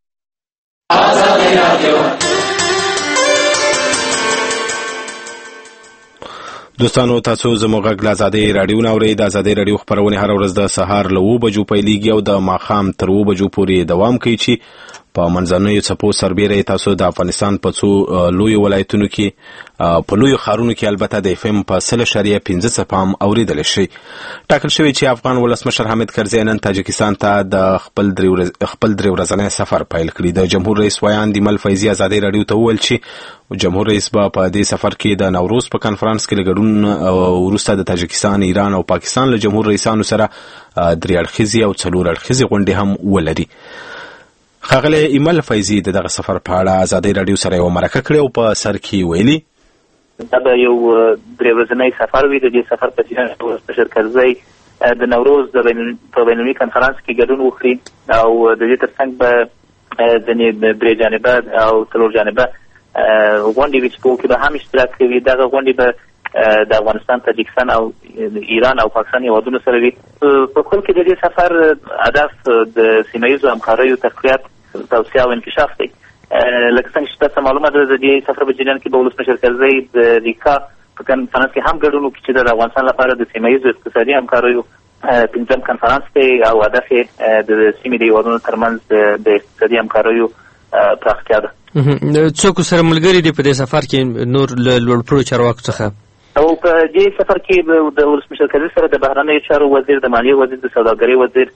دوستانو تاسو زموږ غږ له ازادۍ راډیو ناورئ. د ازادۍ راډیو خپرونې هره ورځ د سهار له 7 بجو پیلیږي او د ماښام تر 7 بجو پورې دوام کوي چې په منځنیو څپو سربیره تاسو د افغانستان په څو لویو ولایتونو کې په لویو ښارونو کې البته د FM په 0.5 څپه هم اورېدلی شئ. ټاکل شوی چې افغان ولسمشر حامد کرزي نن تاجکستان ته د خپل 3 ورځنی سفر پیل کړي. د جمهور رئیس ویان دیمل فیضي ازادۍ راډیو ته وویل چې جمهور رئیس به په دې سفر کې د نوروز په کنفرانس کې له ګډون وروسته د تاجکستان، ایران او پاکستان له جمهور رئیسانو سره 3 اړخیزې او 4 اړخیزې غونډې هم ولري. ښاغلی ایمل فیضي دغه سفر په اړه ازادۍ راډیو سره یو مرکه کړې او په سر کې ویلي دا به یو 3 ورځنی سفر وي. د دې سفر په جریان کې ولسمشر کرزي د نوروز په بینالمللي کنفرانس کې ګډون وکړي او د دې ترڅنګ به ځینې 3 جانبه او 4 جانبه غونډې وي چې په کې به هم اشتراک کوي. دغه غونډې به د افغانستان، تاجکستان او ایران او پاکستان هیوادونو سره وي. په کل کې د دې سفر هدف د سیمه ییزو همکاریو تقویت، توسعه او انکشاف دی. لکه څنګه چې تاسو معلومه ده د دې سفر په جریان کې به ولسمشر کرزي د ریکا په کنفرانس کې هم ګډون وکړي چې د افغانستان لپاره د سیمه ییزو اقتصادي همکاریو 5م کنفرانس دی او هدف یې د سیمې د هیوادونو ترمنځ د اقتصادي همکاریو پراختیا ده. څوک سره ملګري دي په دې سفر کې نور لوړپوړو چارواکو څخه؟ او په دې سفر کې د ولسمشر کرزي سره د بهرنیو چارو وزیر، د مالیې وزیر، د سوداګرۍ وزیر،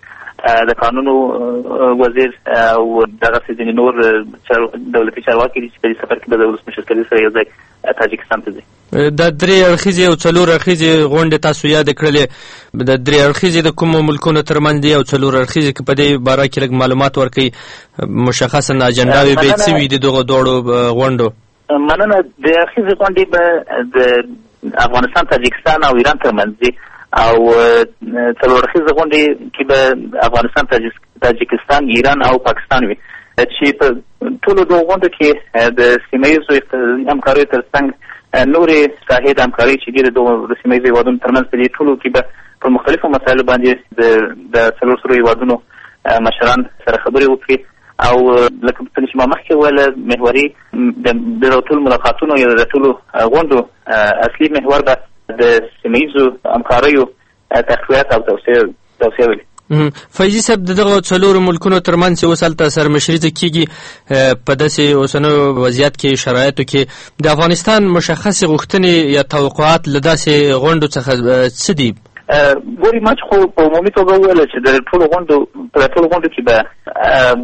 د قانونو وزیر او دغسې ځینې نور دولتي چارواکي دي چې په دې سفر کې به د ولسمشر کرزي سره یو ځای تاجکستان ته ځي. د درې اړخیزې او څلور اړخیزې غونډې تاسو یاد کړلې، د درې اړخیزې د کومو ملکونو ترمنځ دي او څلور اړخیزې که په دې باره کې لږ معلومات ورکړئ، مشخصا اجنډاوې به څه وي د دغو دواړو غونډو؟ مننه. د اړخیزې غونډې به د افغانستان، تاجکستان او ایران ترمنځ دي او څلور اړخیزې غونډې کې به افغانستان، تاجکستان، ایران او پاکستان وي چې په ټولو دغو غونډو کې د سیمه ییزو اقتصادي همکاریو ترڅنګ نورې ساحې د همکارۍ چې دي د سیمه ییزو هېوادونو ترمنځ په دې ټولو کې به په مختلفو مسایلو باندې د څلور سرو هېوادونو مشران سره خبرې وکړي او لکه څنګه چې ما مخکې وویله محوري د ټولو ملاقاتونو یا د ټولو غونډو اصلي محور به د سیمه ییزو همکاریو تقویت او توسعه وي. فیضي صاحب، دغه څلورو ملکونو ترمنځ چې اوس هلته سرمشري کېږي په داسې اوسنیو وضعیت کې، شرایطو کې د افغانستان مشخصې غوښتنې یا توقعات له داسې غونډو څخه څه دي؟ ګوري ما چې خو په عمومي توګه وویله چې د ټولو غونډو کې به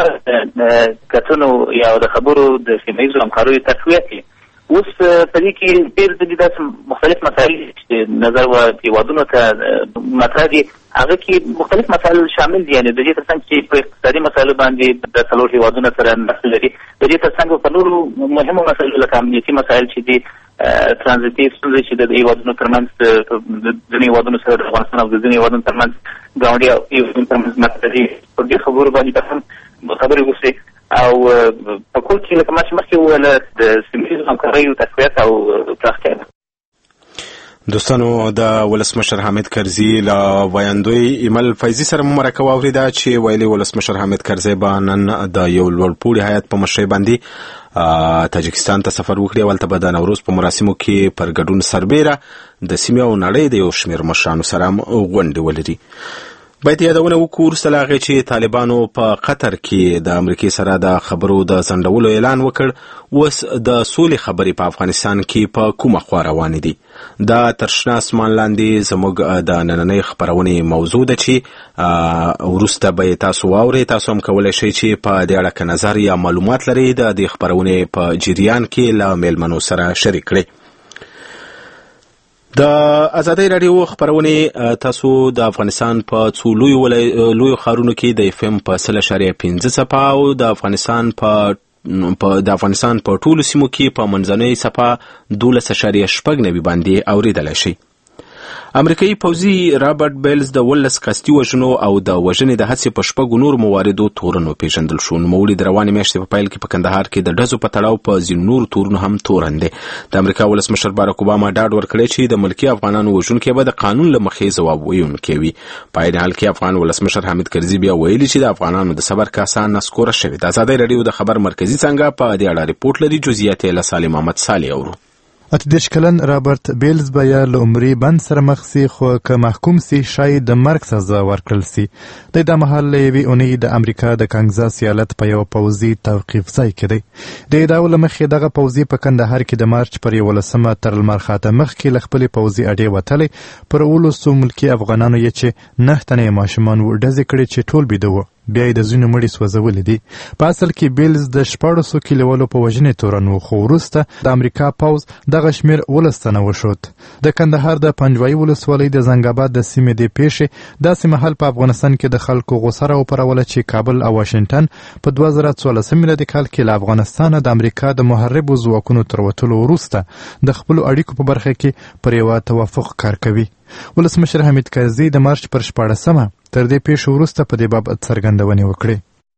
محور کتنو یا د خبرو د سیمه ییزو همکاریو تقویت وي. اوس په دې کې ډېر ځینې داسې مختلف مسایل چې نظر و هېوادونو ته مطرح دي، هغه کې مختلف مسایل شامل دي. یعنې د دې ترڅنګ چې په اقتصادي مسایلو باندې د څلور هېوادونو سره نښه لري، د دې ترڅنګ په نورو مهمو مسایلو لکه امنیتي مسایل چې دي، ترانزیتي ستونزې چې د هېوادونو ترمنځ د ځینې هېوادونو سره د افغانستان او د ځینې هېوادونو ترمنځ ګاونډي هېوادونو ترمنځ مطرح دي، پر دې خبرو باندې به هم خبرې وشي او په کور کې لکه ما چې مخکې وویله د سیمه ییزو همکاریو تقویت او پراختیا ده. دوستانو، د ولسمشر حامد کرزي له ویاندوی ایمل فیضي سره مو مرکه واورېده چې ویلي ولسمشر حامد کرزي به نن د یو لوړپوړي هیات په مشرۍ باندې تاجکستان ته سفر وکړي او هلته به د نوروز په مراسمو کې پر ګډون سربیره د سیمې او نړۍ د یو شمېر مشرانو سره غونډې ولري. باید یادونه وکړو وروسته له هغې چې طالبانو په قطر کې د امریکې سره د خبرو د ځنډولو اعلان وکړ، اوس د سولې خبرې په افغانستان کې په کومه خوا روانې دي؟ دا تر شنه اسمان لاندې زموږ د نننۍ خپرونې موضوع ده چې وروسته به یې تاسو واورئ. تاسو هم کولی شئ چې په دې اړه نظر یا معلومات لرئ د دې خپرونې په جریان کې له میلمنو سره شریک کړئ. د ازادۍ راډیو خپرونې تاسو د افغانستان په څو لویو ښارونو کې د FM په 100.5 څپه او د افغانستان په ټولو سیمو کې په منځنۍ څپه 12.9 باندې اوریدلی شي. امریکایي پوځي رابرټ بیلز د 18 قصدي وژنو او د وژنې د هڅې په 6 نورو مواردو تورن وپېژندل شو. نوموړي د روانې میاشتې په پیل کې په کندهار کې د ډزو په تړاو په ځینو نورو تورنو هم تورن دی. د امریکا ولسمشر باراک اوباما ډاډ ورکړی چې د ملکي افغانانو وژونکي به د قانون له مخې ځواب ویونکي وي. په عین حال کې افغان ولسمشر حامد کرزي بیا ویلي چې د افغانانو د صبر کاسه نسکوره شوې. د ازادۍ راډیو د خبر مرکزي څانګه په دې اړه ریپورټ لري. جزئیات یې له سالم احمد صالح اورو. 18 کلن رابرټ بیلز به یا له عمري بند سره مخ سي، خو که محکوم سي شاید د مرګ سزا ورکړل سي. د دا مهال له یوې اونۍ د امریکا د کانزاس ایالت په یو پوځي توقیف ځای کې دی. د ادعاو له مخې دغه پوځي په کندهار کې د مارچ پر 11 تر لمر خاته مخکې له خپلې پوځي اډې وتلی. پر 19 ملکي افغانانو یې چې 9 تنه ماشومان ډزې کړې چې ټول بیده وو، بیا یې د ځینو مړي سوځولي دي. په اصل کې بیلز د 1400 کلیوالو په وژنې تورن و، خو وروسته د امریکا پوځ دغه شمېر 19 تنه وښود. د کندهار د پنجوایي ولسوالۍ د زنګاباد د سیمې د پیښې داسې مهال په افغانستان کې د خلکو غوسه راوپاروله چې کابل او واشنګټن په 2014 میلادي کال کې له افغانستانه د امریکا د محاربو ځواکونو تر وتلو وروسته د خپلو اړیکو په برخه کې پر یوه توافق کار کوي. ولسمشر حامد کرزي د مارچ پر 14 تر دې پیښې وروسته په دې بابت څرګندونې وکړې.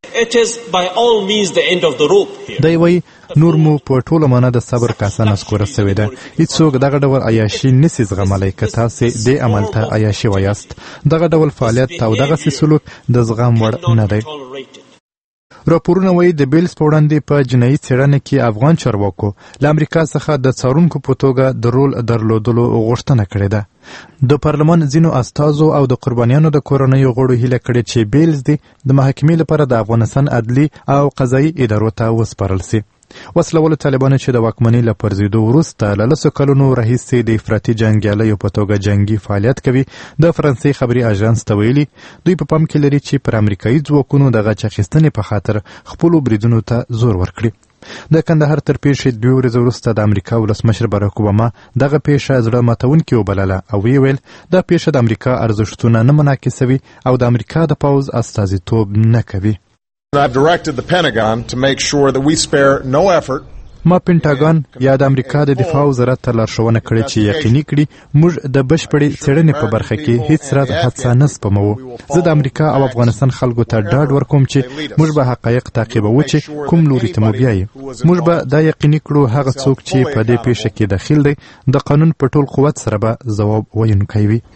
دی وایي نور مو په ټوله معنا د صبر کاسه نسکوره سوې ده. هیڅوک دغه ډول عیاشي نسي زغملی که تاسې دې عمل ته عیاشي وایاست. دغه ډول فعالیت او دغسې سلوک د زغم وړ نه دی. راپورونه وایي د بیلز په وړاندې په جنایي څېړنه کې افغان چارواکو له امریکا څخه د څارونکو په توګه د رول درلودلو غوښتنه کړې ده. د پارلمان ځینو استازو او د قربانیانو د کورنیو غړو هیله کړې چې بیلز دې د محاکمې لپاره د افغانستان عدلي او قضایي ادارو ته وسپارل سي. وسلهوالو طالبانو چې د واکمنۍ له پرځېدو وروسته له 10 کلونو راهیسې د افراطي جنګیالیو په توګه جنګي فعالیت کوي د فرانسې خبري اژانس ته ویلي دوی په پام کې لري چې پر امریکایي ځواکونو د غچ اخیستنې په خاطر خپلو بریدونو ته زور ورکړي. د کندهار تر پیښې 2 ورځې وروسته د امریکا ولسمشر باراک اوباما دغه پیښه زړه ماتونکې وبلله او ویل دا پیښه د امریکا ارزښتونه نه منعکسوي او د امریکا د پوځ استازیتوب نه کوي. I've directed the Pentagon to make sure that we spare no effort. ما پینټاګان یا د امریکا د دفاع وزارت ته لارښوونه کړې چې یقیني کړي موږ د بشپړې څېړنې په برخه کې هیڅ راز هڅه نه سپموو. زه د امریکا او افغانستان خلکو ته ډاډ ورکوم چې موږ به حقایق تعقیبوو چې کوم لوري ته مو بیایي. موږ به دا یقیني کړو هغه څوک چې په دې پیښه کې دخیل دی د قانون په ټول قوت سره به ځواب ویونکی وي.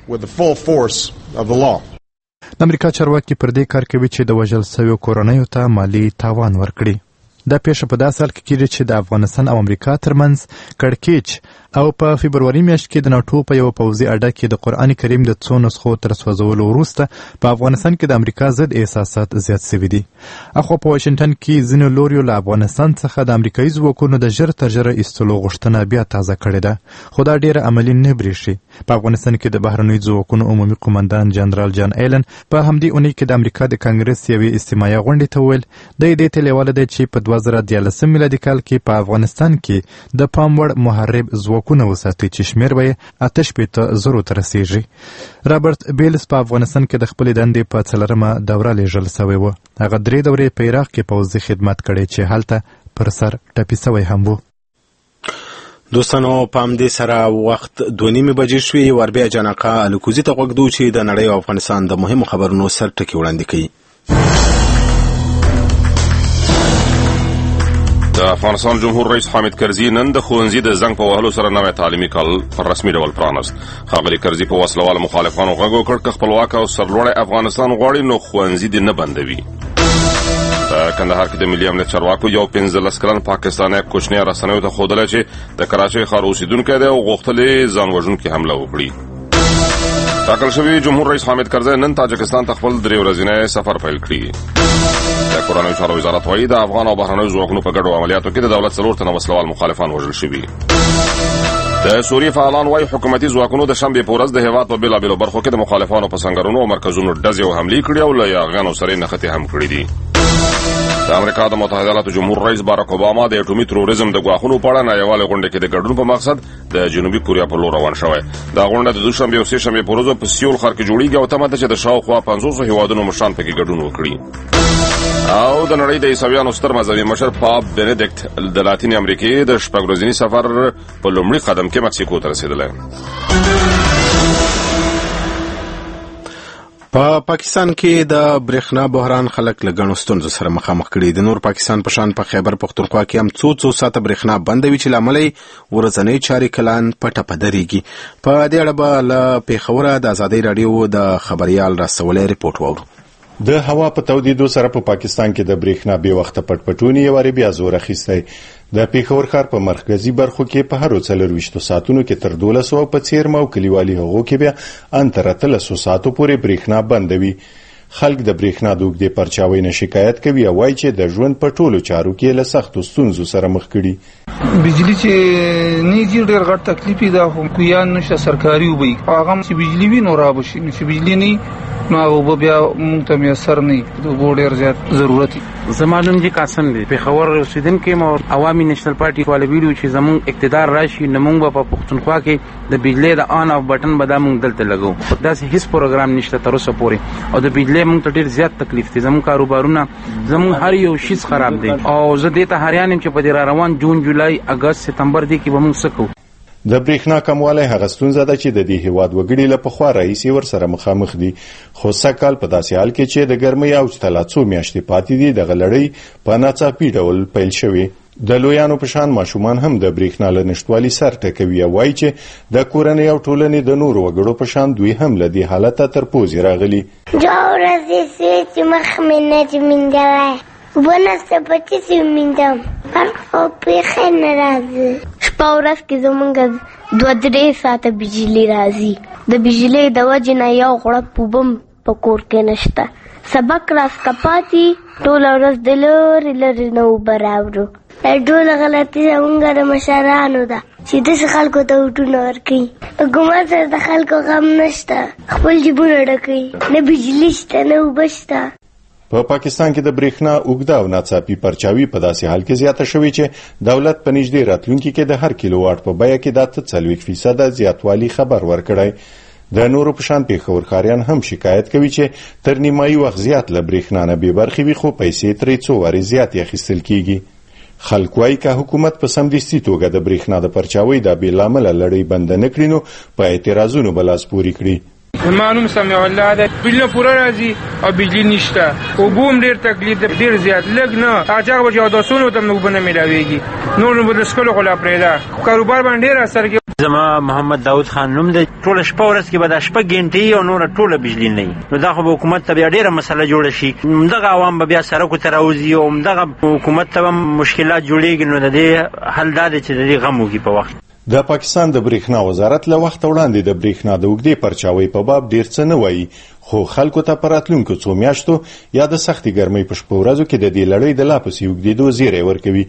د امریکا چارواکي پر دې کار کوي چې د وژل شویو کورنیو ته مالي تاوان ورکړي. دا پیښه په داسې حال کې کېږي چې د افغانستان او امریکا ترمنځ کړکېچ او په فبروري میاشت کې د ناټو په یوه پوځي اډه کې د قرآن کریم د څو نسخو تر سوځولو وروسته په افغانستان کې د امریکا ضد احساسات زیات سوي دي. اخوا په واشنګټن کې ځینو لوریو له افغانستان څخه د امریکایي ځواکونو د ژر تر ژره ایستلو غوښتنه بیا تازه کړې ده، خو دا ډیره عملي نه برېښي. په افغانستان کې د بهرنیو ځواکونو عمومي قمندان جنرال جان ایلن په همدې اونۍ کې د امریکا د کانګرس یوې استماعي غونډې ته وویل د دې ته لیواله دی چې په 2013 میلادي کال کې په افغانستان کې د پام وړ محارب ځواکونه وساتي چې شمېر به یې 8,000 ته رسیږي. رابرټ بیلز په افغانستان کې د خپلې دندې په 4مه دوره لیږل سوی و. هغه 3 دورې په عراق کې پوځي خدمت کړی چې هلته پر سر ټپي سوی هم و. دوستانو په همدې سره وخت 2:30 بجې شوې. وربیا جانقه الکوزي ته غوږ دو چې د نړۍ او افغانستان د مهمو خبرونو سر ټکي وړاندې کوي. د افغانستان جمهور رئیس حامد کرزي نن د ښوونځي د زنګ په وهلو سره نوی تعلیمي کال پر رسمي ډول پرانست. ښاغلي کرزي په وسلوالو مخالفانو غږ وکړ که خپلواک او سرلوړی افغانستان غواړي نو ښوونځي دې نه بندوي. په کندهار کې د ملي امنیت چارواکو یو 15 کلن پاکستانی کوچنی رسنیو ته ښودلی چې د کراچۍ ښار اوسیدونکی دی او غوښتل یې ځان وژونکې حمله وکړي. ټاکل شوي جمهور رئیس حامد کرزي نن تاجکستان ته خپل 3 ورځنی سفر پیل کړي. د کورنیو چارو وزارت وایي د افغان او بهرنیو ځواکونو په ګډو عملیاتو کې د دولت 4 تنه وسلوال مخالفان وژل شوي. د سوریې فعالان وایي حکومتي ځواکونو د شنبې په ورځ د هېواد په بېلابېلو برخو کې د مخالفانو په سنګرونو او مرکزونو ډزې او حملې کړي او له یاغیانو سره یې نښتې هم کړي دي. د امریکا د متحده ایالاتو جمهور رئیس باراک اوباما د اټومي تروریزم د ګواښونو په اړه نړیوالې غونډې کې د ګډون په مقصد د جنوبي کوریا په لور روان شوی. دا غونډه د دوشنبې او سې شنبې په ورځو په سیول ښار کې جوړیږي او تمه ده چې د شاوخوا 500 هیوادونو مشران پکې ګډون وکړي. او د نړۍ د عیسویانو ستر مذهبي مشر پاپ بنډیکټ د لاتین امریکې د 6 ورځني سفر په لومړي قدم کې مکسیکو ته رسیدلی. په پاکستان کې د برېښنا بحران خلک له ګڼو ستونزو سره مخامخ کړي. د نور پاکستان په شان په خیبر پختونخوا کې هم څو ساعته برېښنا بندوي چې له امله یې ورځنۍ چارې کلان په ټپه درېږي. په دې اړه به له پېښوره د ازادۍ راډیو د خبریال راسولی ریپورټ واورو. د هوا په تودیدو سره په پاکستان کې د برېښنا بې وخته پټپټونې یو وارې بیا زور اخیستی. د پېښور ښار په مرکزي برخو کې په هرو 24 ساعتونو کې تر 1200 په څیرمه او کلیوالي هغو کې بیا ان تر 300 ساعتو پورې برېښنا بندوي. خلک د برېښنا د اوږدې پرچاوۍ نه شکایت کوي او وایي چې د ژوند په ټولو چارو کې له سختو ستونزو سره مخ کړي. بجلی چې نه ډېر غټ تکلیف دی، خو کویان نشته سرکاري وبي هغه چې بجلی وي نو را بشي، چې بجلی نه نو هغه بیا موږ ته میسر نه د ډېر زیات ضرورت دی. زما نوم جی قاسم دی، پېښور اوسیدونکی یم او عوامي نېشنل پارټي والے ویلو چې زموږ اقتدار راشي نو موږ په پښتونخوا کې د بجلی د آن اف بټن به دا موږ دلته لګو. داسې هیڅ پروګرام نشته تر اوسه پورې او د بجلی موږ ته ډېر زیات تکلیف دی. زموږ کاروبارونه زموږ هر یو شیز خراب دی او زه دې ته حیران یم چې په دې را روان جون جولای اګست سپتمبر دی کې به موږ څه کوو. د برېښنا کموالی هغه ستونزه ده چې د دې هیواد وګړي له پخوا راهیسې ورسره مخامخ دي، خو سږ کال په داسې حال کې چې د ګرمۍ اوج ته لا څو میاشتې پاتې دي دغه لړۍ په ناڅاپي ډول پیل شوې. د لویانو په شان ماشومان هم د برېښنا له نشتوالي سر ټکوي او وایي چې د کورنۍ او ټولنې د نورو وګړو په شان دوی هم له دې حالته تر پوزې راغلي. دوه ورځې سوې چې مخ مې نه جمینځلی ونسته پچې سې ومینځم خو پېښې نه راځي. شپه ورځ کې زمونږ 2-3 ساعته بجلي راځي. د بجلۍ د وجې نه یو غړپ اوبه په کور کې نشته. سبق راسکه پاتې ټوله ورځ د لرې لرې نه اوبه راوړو. ټول غلطي زمونږ د مشرانو ده چې داسې خلکو ته وټونه ورکوي. حکومت سره د خلکو غم نشته، خپل جیبونه ډکوي، نه بجلي شته نه اوبه شته. په پاکستان کې د برېښنا اوږده او ناڅاپي پرچاوي په داسې حال کې زیاته شوې چې دولت په نږدې راتلونکي کې د هر کیلو واټ په بیه کې د 40% زیاتوالي خبر ورکړی. د نورو په شان پېښور ښاریان هم شکایت کوي چې تر نیمایي وخت زیات له برېښنا نه بې برخې وي، خو پیسې ترې څو وارې زیاتې اخیستل کیږي. خلک وایي که حکومت په سمدستي توګه د برېښنا د پرچاوۍ د بې لامله لړۍ بنده نه کړي نو په اعتراضونو به لاس پورې کړي. معلوم سمع الله ده، بجلی پوره راځي او بجلی نشته، اوبه هم ډېر تکلیف ده، ډېر زیات، لږ نه قاچاق به چې اوداسونو ته هم اوبه نه میلاویږي، نور نو به د څښلو خو لا پرېږده، کاروبار باندې ډېر اثر کوي. زما محمد داود خان نوم دی. ټوله شپه ورځ کې به دا شپه ګنټې او نوره ټوله بجلی نه وي، نو دا خو به حکومت ته بیا ډېره مسله جوړه شي، همدغه عوام به بیا سړکو ته راوځي او همدغه حکومت ته به مشکلات جوړېږي. نو د دې حل دا دی چې د دې غم وکړي په وخت. د پاکستان د برېښنا وزارت له وخت وړاندې د برېښنا د اوږدې پرچاوۍ په باب ډېر څه نه وایي، خو خلکو ته په راتلونکو څو میاشتو یا د سختې ګرمۍ په شپو ورځو کې د دې لړۍ د لا پسې اوږدېدو زیری ورکوي.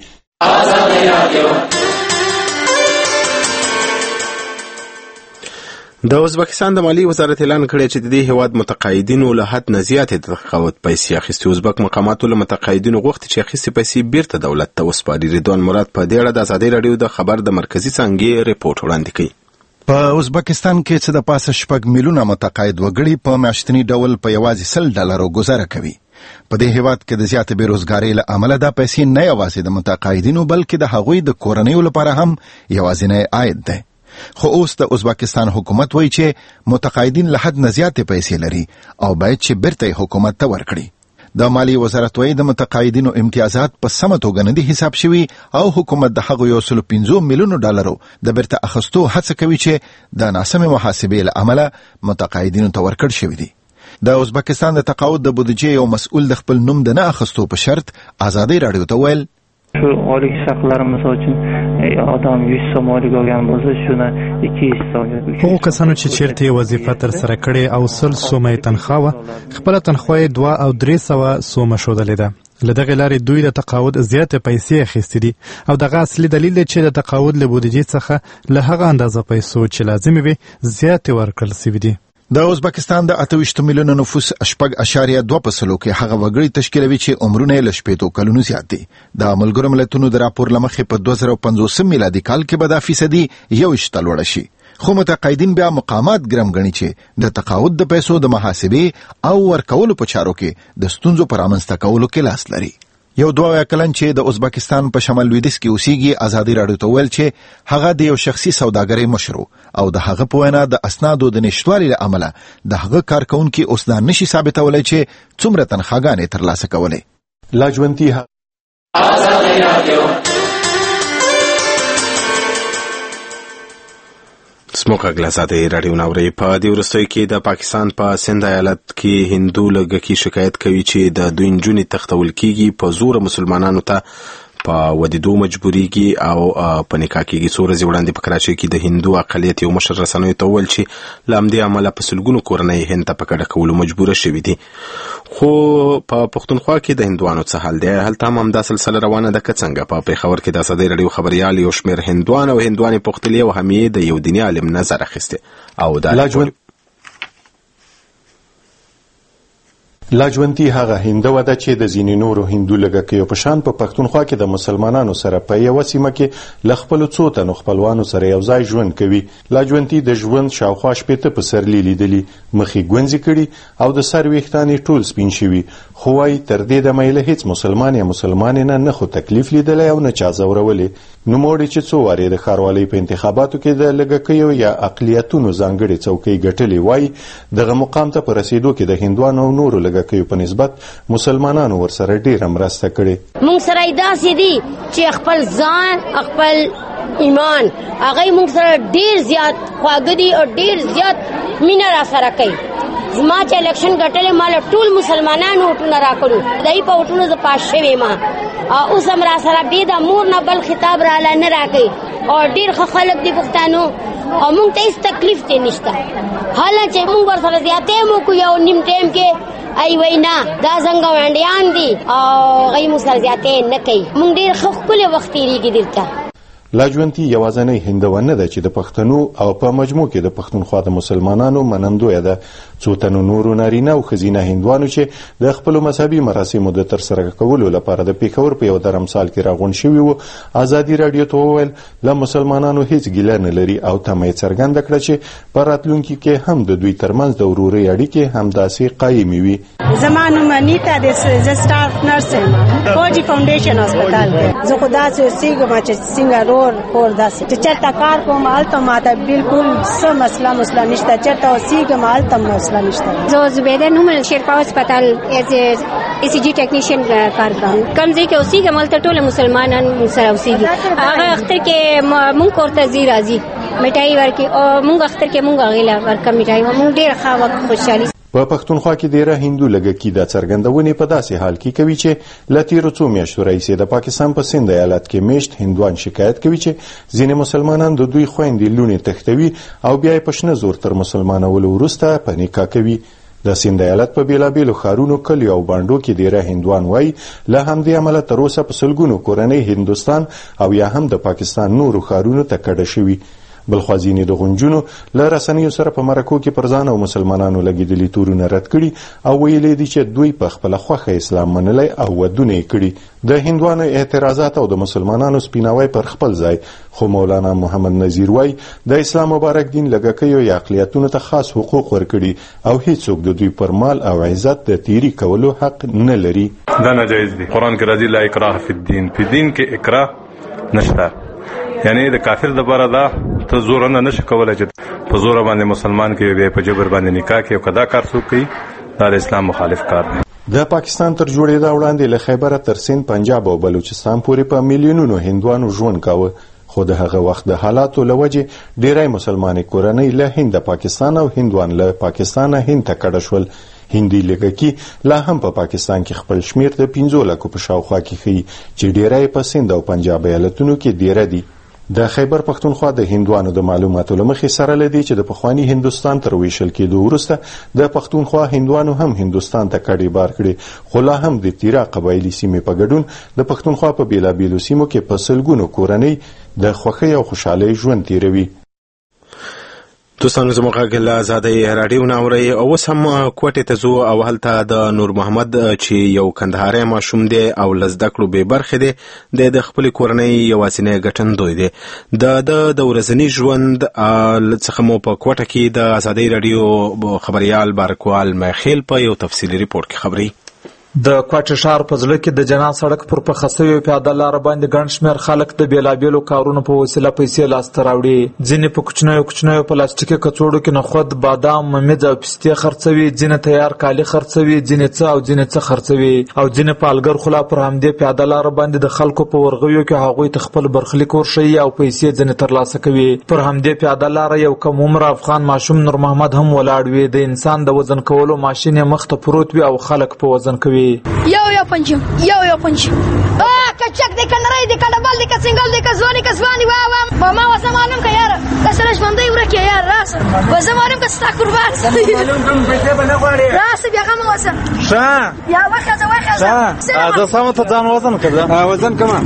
د ازبکستان د مالی وزارت اعلان کړی چې د دې هیواد متقاعدینو له حد نه زیاتې د تقاعد پیسې اخیستې. ازبک مقاماتو له متقاعدینو غوښتي چې اخیستې پیسې بیرته دولت ته وسپاري. رضوان مراد په دې اړه د ازادۍ راډیو د خبر د مرکزي څانګې ریپورت وړاندې کوي. په ازبکستان کې چې د پاسه 6 میلیونه متقاعد وګړي په میاشتني ډول په یوازې $100 گزاره کوي. په دې هیواد کې د زیاتې بیروزګارۍ له امله دا پیسې نه یوازې د متقاعدینو بلکې د هغوی د کورنیو لپاره هم یوازینی عاید دی. خو اوس د ازبکستان حکومت وایي چې متقاعدین له حد نه زیاتې پیسې لري او باید چې بیرته حکومت ته ورکړي. د مالی وزارت وایي د متقاعدینو امتیازات په سمه توګه نه دي حساب شوي او حکومت د هغو $115 میلیونو د بیرته اخیستو هڅه کوي چې د ناسمې محاسبې له امله متقاعدینو ته ورکړل شوي دي. د ازبکستان د تقاعد د بودجې یو مسؤل د خپل نوم د نه اخیستو په شرط ازادۍ راډیو ته ویل Olik şartlarım misal için adam 100 سوم olik olgan bo'lsa shuni 200 so'm. هغو کسانو چې چیرته یې وظیفه تر سره کړې او 100 سومه تنخواه وه، خپله تنخواه یې 2 او 300 سومه ښودلې ده. له دغې لارې دوی د تقاعد زیاتې پیسې اخیستې دي او دغه اصلي دلیل دی چې د تقاعد له بودجې څخه له هغه اندازه پیسو چې لازمې وي زیاتې ورکړل سوي دي. د ازبکستان د 28 میلیونه نفوس 8.2% کې هغه وګړي تشکیلوي چې عمرونه یې له 80 کلونو زیات دي. د ملګرو ملتونو د راپور له مخې په 2015 میلادي کال کې به دا فیصدي 1 لوړه شي. خو متقاعدین بیا مقامات ګرم ګڼي چې د تقاعد د پیسو د محاسبې او ورکولو په چارو کې د ستونزو پر رامنځته کولو کې لاس لري. یو 2 کلن چې د ازبکستان په شمال لویدیځ کې اوسېږي ازادي راډیو ته ویل چې هغه د یو شخصي سوداګرۍ مشر او د هغه په وینا د اسنادو د نشټوالي له امله د هغه کارکونکي اوس دا نشي ثابتولی چې څومره تنخواګانې ترلاسه کولې. لاجونتي ازادي راډیو سموک اگلازاده راډیو ناوري. په دې وروستیو کې د پاکستان په سند ایالت کې هندو لږکي شکایت کوي چې د دوی نجونې تختول کیږي، په زور مسلمانانو ته په ودیدو مجبوریږي او په نکاح کېږي. څو ورځې وړاندې په کراچۍ کې د هندو اقلیت یو مشر رسنیو ته وویل چې له همدې امله په سلګونو کورنۍ هند ته په کډه کولو مجبوره شوي دي. خو په پښتونخوا کې د هندوانو څه حال دی؟ هلته هم همدا سلسله روانه ده که څنګه؟ په پېښور کې د ازادۍ راډیو خبریال یو شمېر هندوان او هندوانې پوښتلې او هم یې د یو دیني عالم نظر اخیستی او دا لاجونتي هغه هندوه ده چې د ځینې نورو هندو لږکیو په شان په پښتونخوا کې د مسلمانانو سره په یوه سیمه کې له خپلو څو تنو خپلوانو سره یو ځای ژوند کوي. لاجونتي د ژوند شاوخوا 80 پسرلي لیدلي، مخې ګونځې کړي او د سر ویښتان یې ټول سپین شوي. خو وایي تر دې دمه یې له هېڅ مسلمان یا مسلمانې نه خو تکلیف لیدلی او نه چا ځورولې. نوموړي چې څو وارې د ښاروالۍ په انتخاباتو کې د لږکیو یا اقلیتونو ځانګړې څوکۍ ګټلې، وایي دغه مقام ته په رسېدو کې د هندوانو او نورو لږکیو په نسبت مسلمانانو ورسره ډېره مرسته کړې. موږ سره داسې دي چې خپل ځان خپل ایمان هغه موږ سره ډېر زیات خواږه دي او ډېر زیات مینه را سره کوي. زما چې الیکشن ګټلې مال ټول مسلمانانو وټونه راکړو، دای په وټونو ز پاس شوی ما اوس هم را سره به د مور نه بل خطاب را نه راکړي او ډېر خلک دي پښتانو او موږ ته هیڅ تکلیف ته نشته. حالا چې موږ ورسره زیاتې مو کو یو نیم ټیم کې ای وینا دا څنګه وړاندیان دي او غي مسرزياتې نه کوي مونږ ډیر خپل وخت تیریږي دلته. لاجونتي یوازنۍ هندوانه ده چې د پښتنو او په مجموع کې د پښتونخوا د مسلمانانو منندویه ده. څو تنو نورو نارینه او ښځینه هندوانو چې د خپلو مذهبي مراسمو د ترسره کولو لپاره د پیښور په یو درمسال کې راغونډ شوي وو ازادي راډیو ته وویل له مسلمانانو هیڅ ګیله نه لري او تمه یې څرګنده کړه چې په راتلونکي کې هم د دوی ترمنځ د ورورۍ اړیکې همداسې قایمې وي. زما نوم انیتا ده، زه سټاف نرس یم فوجي فاونډیشن هسپتال کې. زه خو داسې اوسېږم چې څنګه رور کور داسې چې چېرته کار کوم هلته ماته بالکل څه مسله نشته، چېرته اوسېږم هلته مسله نشته. زه زبیده نوم شیرپا هسپتال ایز ECG ټیکنیشین کار کوم. کوم ځای کې اوسېږم هلته ټول مسلمانان سره اوسېږي. هغه اختر کې مونږ کور ته ځي راځي مټایي ورکړي او مونږ اختر کې مونږ هغې له ورکړه مټایي مونږ ډېر ښه وخت خوشحالي. په پښتونخوا کې ډیره هندو لږکي د څرګندونې په داسې حال کې کوي چې له تیرو څو میاشتو راهیسې د پاکستان په سند ایالت کې میشت هندوان شکایت کوي چې ځینې مسلمانان د دوی خویندې لوڼې تښتوي او بیا یې په شنه زور تر مسلمانولو وروسته په نکاح کوي. د سند ایالت په بیلابیلو ښارونو کلیو او بانډو کې ډیره هندوان وایي له همدې امله تر اوسه په سلګونو کورنۍ هندوستان او یا هم د پاکستان نورو ښارونو ته کډه شوي. بلخوا ځینې د غونجونو له رسنیو سره په مرکو کې پر ځان او مسلمانانو لګېدلي تورونه رد کړي او ویلي دي چې دوی په خپله خوښه اسلام منلی او ودونه یې کړي. د هندوانو اعتراضات او د مسلمانانو سپیناوی پر خپل ځای، خو مولانا محمد نذیر وایي د اسلام مبارک دین لږکیو یا اقلیتونو ته خاص حقوق ورکړي او هیڅوک د دوی پر مال او عزت د تیری کولو حق نه لري. دا ناجایز دي. قرآن کې راځي لا اکراه فی الدین، په دین کې اکراه نشته. یعنی د کافر لپاره دا ته زور نه نشي کولای چې په زور باندې مسلمان کې په جبر باندې نکاح کې او کدا کار څوک کوي دا د اسلام مخالف کار دی. د پاکستان تر جوړېدا وړاندې له خیبر تر سند، پنجاب او بلوچستان پورې په میلیونونو هندوانو ژوند کاوه، خو د هغه وخت د حالاتو له وجې ډېری مسلمانې کورنۍ له هند پاکستان او هندوان له پاکستان هند ته کډه شول. هندي لږکي لا هم په پاکستان کې خپل شمیر د 15 لکو په شاوخوا کې ښیي چې ډېری په سند او پنجاب ایالتونو کې ډېره دي. د خیبر پښتونخوا د هندوانو د معلوماتو له مخې سره لدی چې د پخوانی هندوستان تر ویشل کېدو وروسته د پښتونخوا هندوانو هم هندوستان ته کډې بار کړې، خو لا هم د تیرا قبایلي سیمې په ګډون د پښتونخوا په بیلابیلو سیمو کې په سلګونو کورنۍ د خوښۍ او خوشحالۍ ژوند تیروي. دوستانو زموږ غږ له ازادۍ راډیو نه اورئ او اوس هم کوټې ته ځو او هلته د نور محمد چې یو کندهاری ماشوم دی او له زده کړو بې برخې دی د خپلې کورنۍ یوازینی ګټندوی دی. د ورځني ژوند څخه مو په کوټه کې د ازادۍ راډیو خبریال بارکوال میخیل په یو تفصیلي ریپورټ کې خبري. د کوټه ښار په زړه کې د جنا سړک پر پخه شوې پیاده لار باندې ګڼ شمېر خلک د بیلابیلو کارونو په وسیله پیسې لاسته راوړي. ځینې په کوچنیو پلاستیکي کڅوړو کې نخود، بادام، ممیز او پستې خرڅوي، ځینې تیار کالي خرڅوي، ځینې څه خرڅوي او ځینې پالګر خلا پر همدې پیاده لار باندې د خلکو په ورغویو کې هغوی ته خپل برخلیک ورښیي او پیسې ځینې ترلاسه کوي. پر همدې پیاده لار یو کم عمره افغان ماشوم نور محمد هم ولاړ وي. د انسان د وزن کولو ماشین یې مخ ته پروت وي او خلک په وزن کوي. یو پنچم کچک دی کنړی دی کډبل دی کسنګل دی کزونی کسوانی وا ما وسه معلوم که یار کسرش باندې ورکه یار راس وسه معلوم که ستا قربان معلوم کوم پیسې باندې غواړي راس بیا کوم وسه ښه یا واخه زه سم ته ځان وزن کړه وزن کما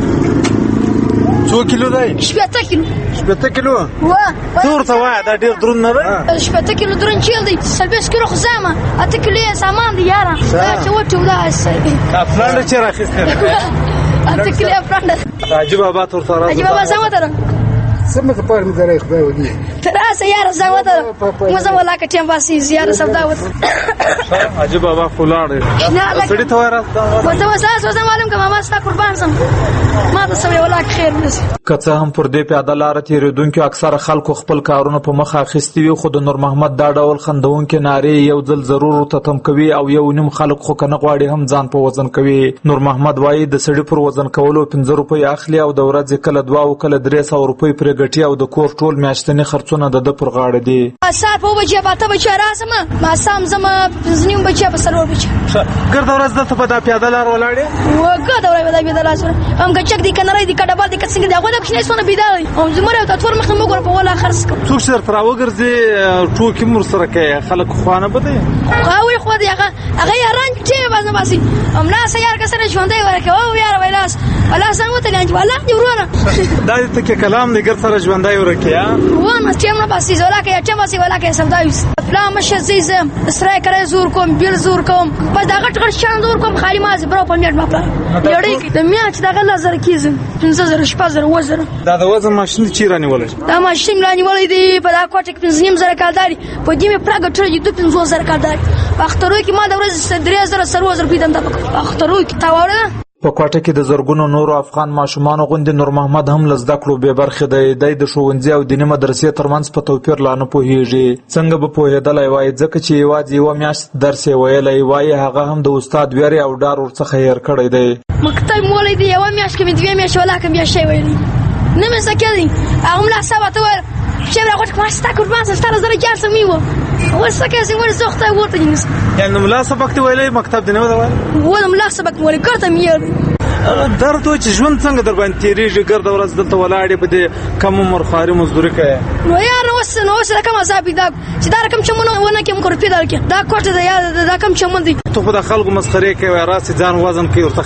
2 کیلو دی 7 کیلو تور ته وای دا ډیر درون نه دی 7 کیلو درون چیل دی 30 کیلو خزامه 8 کیلو سامان دی یاره دا څه وټو دا افلان چې راخسته 8 کیلو افلان عجیب بابا تور سره عجیب بابا سم وته سمه په پاره مې درې خدای ودی تراسه یاره سم وته مزه ولا که ټیم باسي زیاره سودا وته عجیب بابا فولار سړی ته ورته وسه معلوم که ماما ستا قربان سم ما ته سمې ولا خیر نس که څه هم پر دې پیاده لار تیریدونکو اکثره خلکو خپل کارونه په مخ اخیستي وي، خو د نور محمد دا ډول خندونکې نارې یو ځل ضرور ورته تم کوي او یو نیم خلک خو که نه غواړي هم ځان په وزن کوي. نور محمد وایي د سړي پر وزن کولو 15 روپۍ اخلي او د ورځې کله 2 او کله 300 روپۍ پرې ګټي او د کور ټول میاشتني خرڅونه د ده پر غاړه دي. سهار په بجې په 8 بجې راسم ماښام ځمه 5 بجې په 4 بجې ګرده ورځ دلته په دا پیاده لار ولاړې ګرده ورځ په دا پیاده لار هم کچک دی کنړی دی کډبل دی کڅنګ دی هغه د کښنې سونه بيدای هم زمره ته تور مخ موږ په ولا خرڅ کوم څوک سره تر وګرځي ټوکی مر سره کوي خلک خوانه بده خو خو دی هغه یاران نه باسي املا سيار کسره ژوندۍ ورکه او یار ویلاس ولا څنګه ته لانج ولا دی ورونه دا دې ته کلام دې ګر سره ژوندۍ ورکه یا ونه چې نه باسي ولا کې چې باسي ولا کې سمداوس لا مشه زیزم اسرای کرے زور کوم بیل زور کوم په دا غټ غټ شان زور کوم خالي ماز برو په میټ مپلا یړې د میاچ دا غل نظر کیزم 5000 شپزر وزر دا د وزن ماشين چیرانی ولې دا ماشين لانی ولې دی په دا کوټه کې 5000 کالداري په دې می پراګ ټر یو 5000 کالداري اخترو کې ما د ورځ 3000 سروزر پیدم دا اخترو کې تاوړه په کوټه کې د زرګونو نورو افغان ماشومان غوندې نور محمد هم لزده کړو به برخه دی د ښوونځي او دیني مدرسې ترمنځ په توپیر لا نه پوهیږي څنګه به پوهېدلای وای ځکه چې یوازې یو میاشت درس ویلی وای هغه هم د استاد ویری او ډار ورڅخه هیر کړی دی مکتب مولای دی یو میاشت کې دوه میاشتې ولا کوم بیا شی ویلی نه مې سکلی هغه ملا سبا ته ور چې راغوت ما ستا قربان ستاره زره جالس میو ورسکه زموږ زوخته ورته نیس یعنی ملا سبق ته ویلی مکتب دی نه وای ملا سبق مولای ګرته مې درته چې ژوند څنګه در باندې تیریږي ګرد ورځ دلته ولاړې په دې کم عمر خواري مزدوري کوي نو یار نو سره کوم عذاب دا چې دا رقم چمونه ونه کوم کور پیدل کې دا کوټه دا یاد دا کم چمن دي ته خو د خلکو مسخره کوي راسي ځان وزن کوي ورته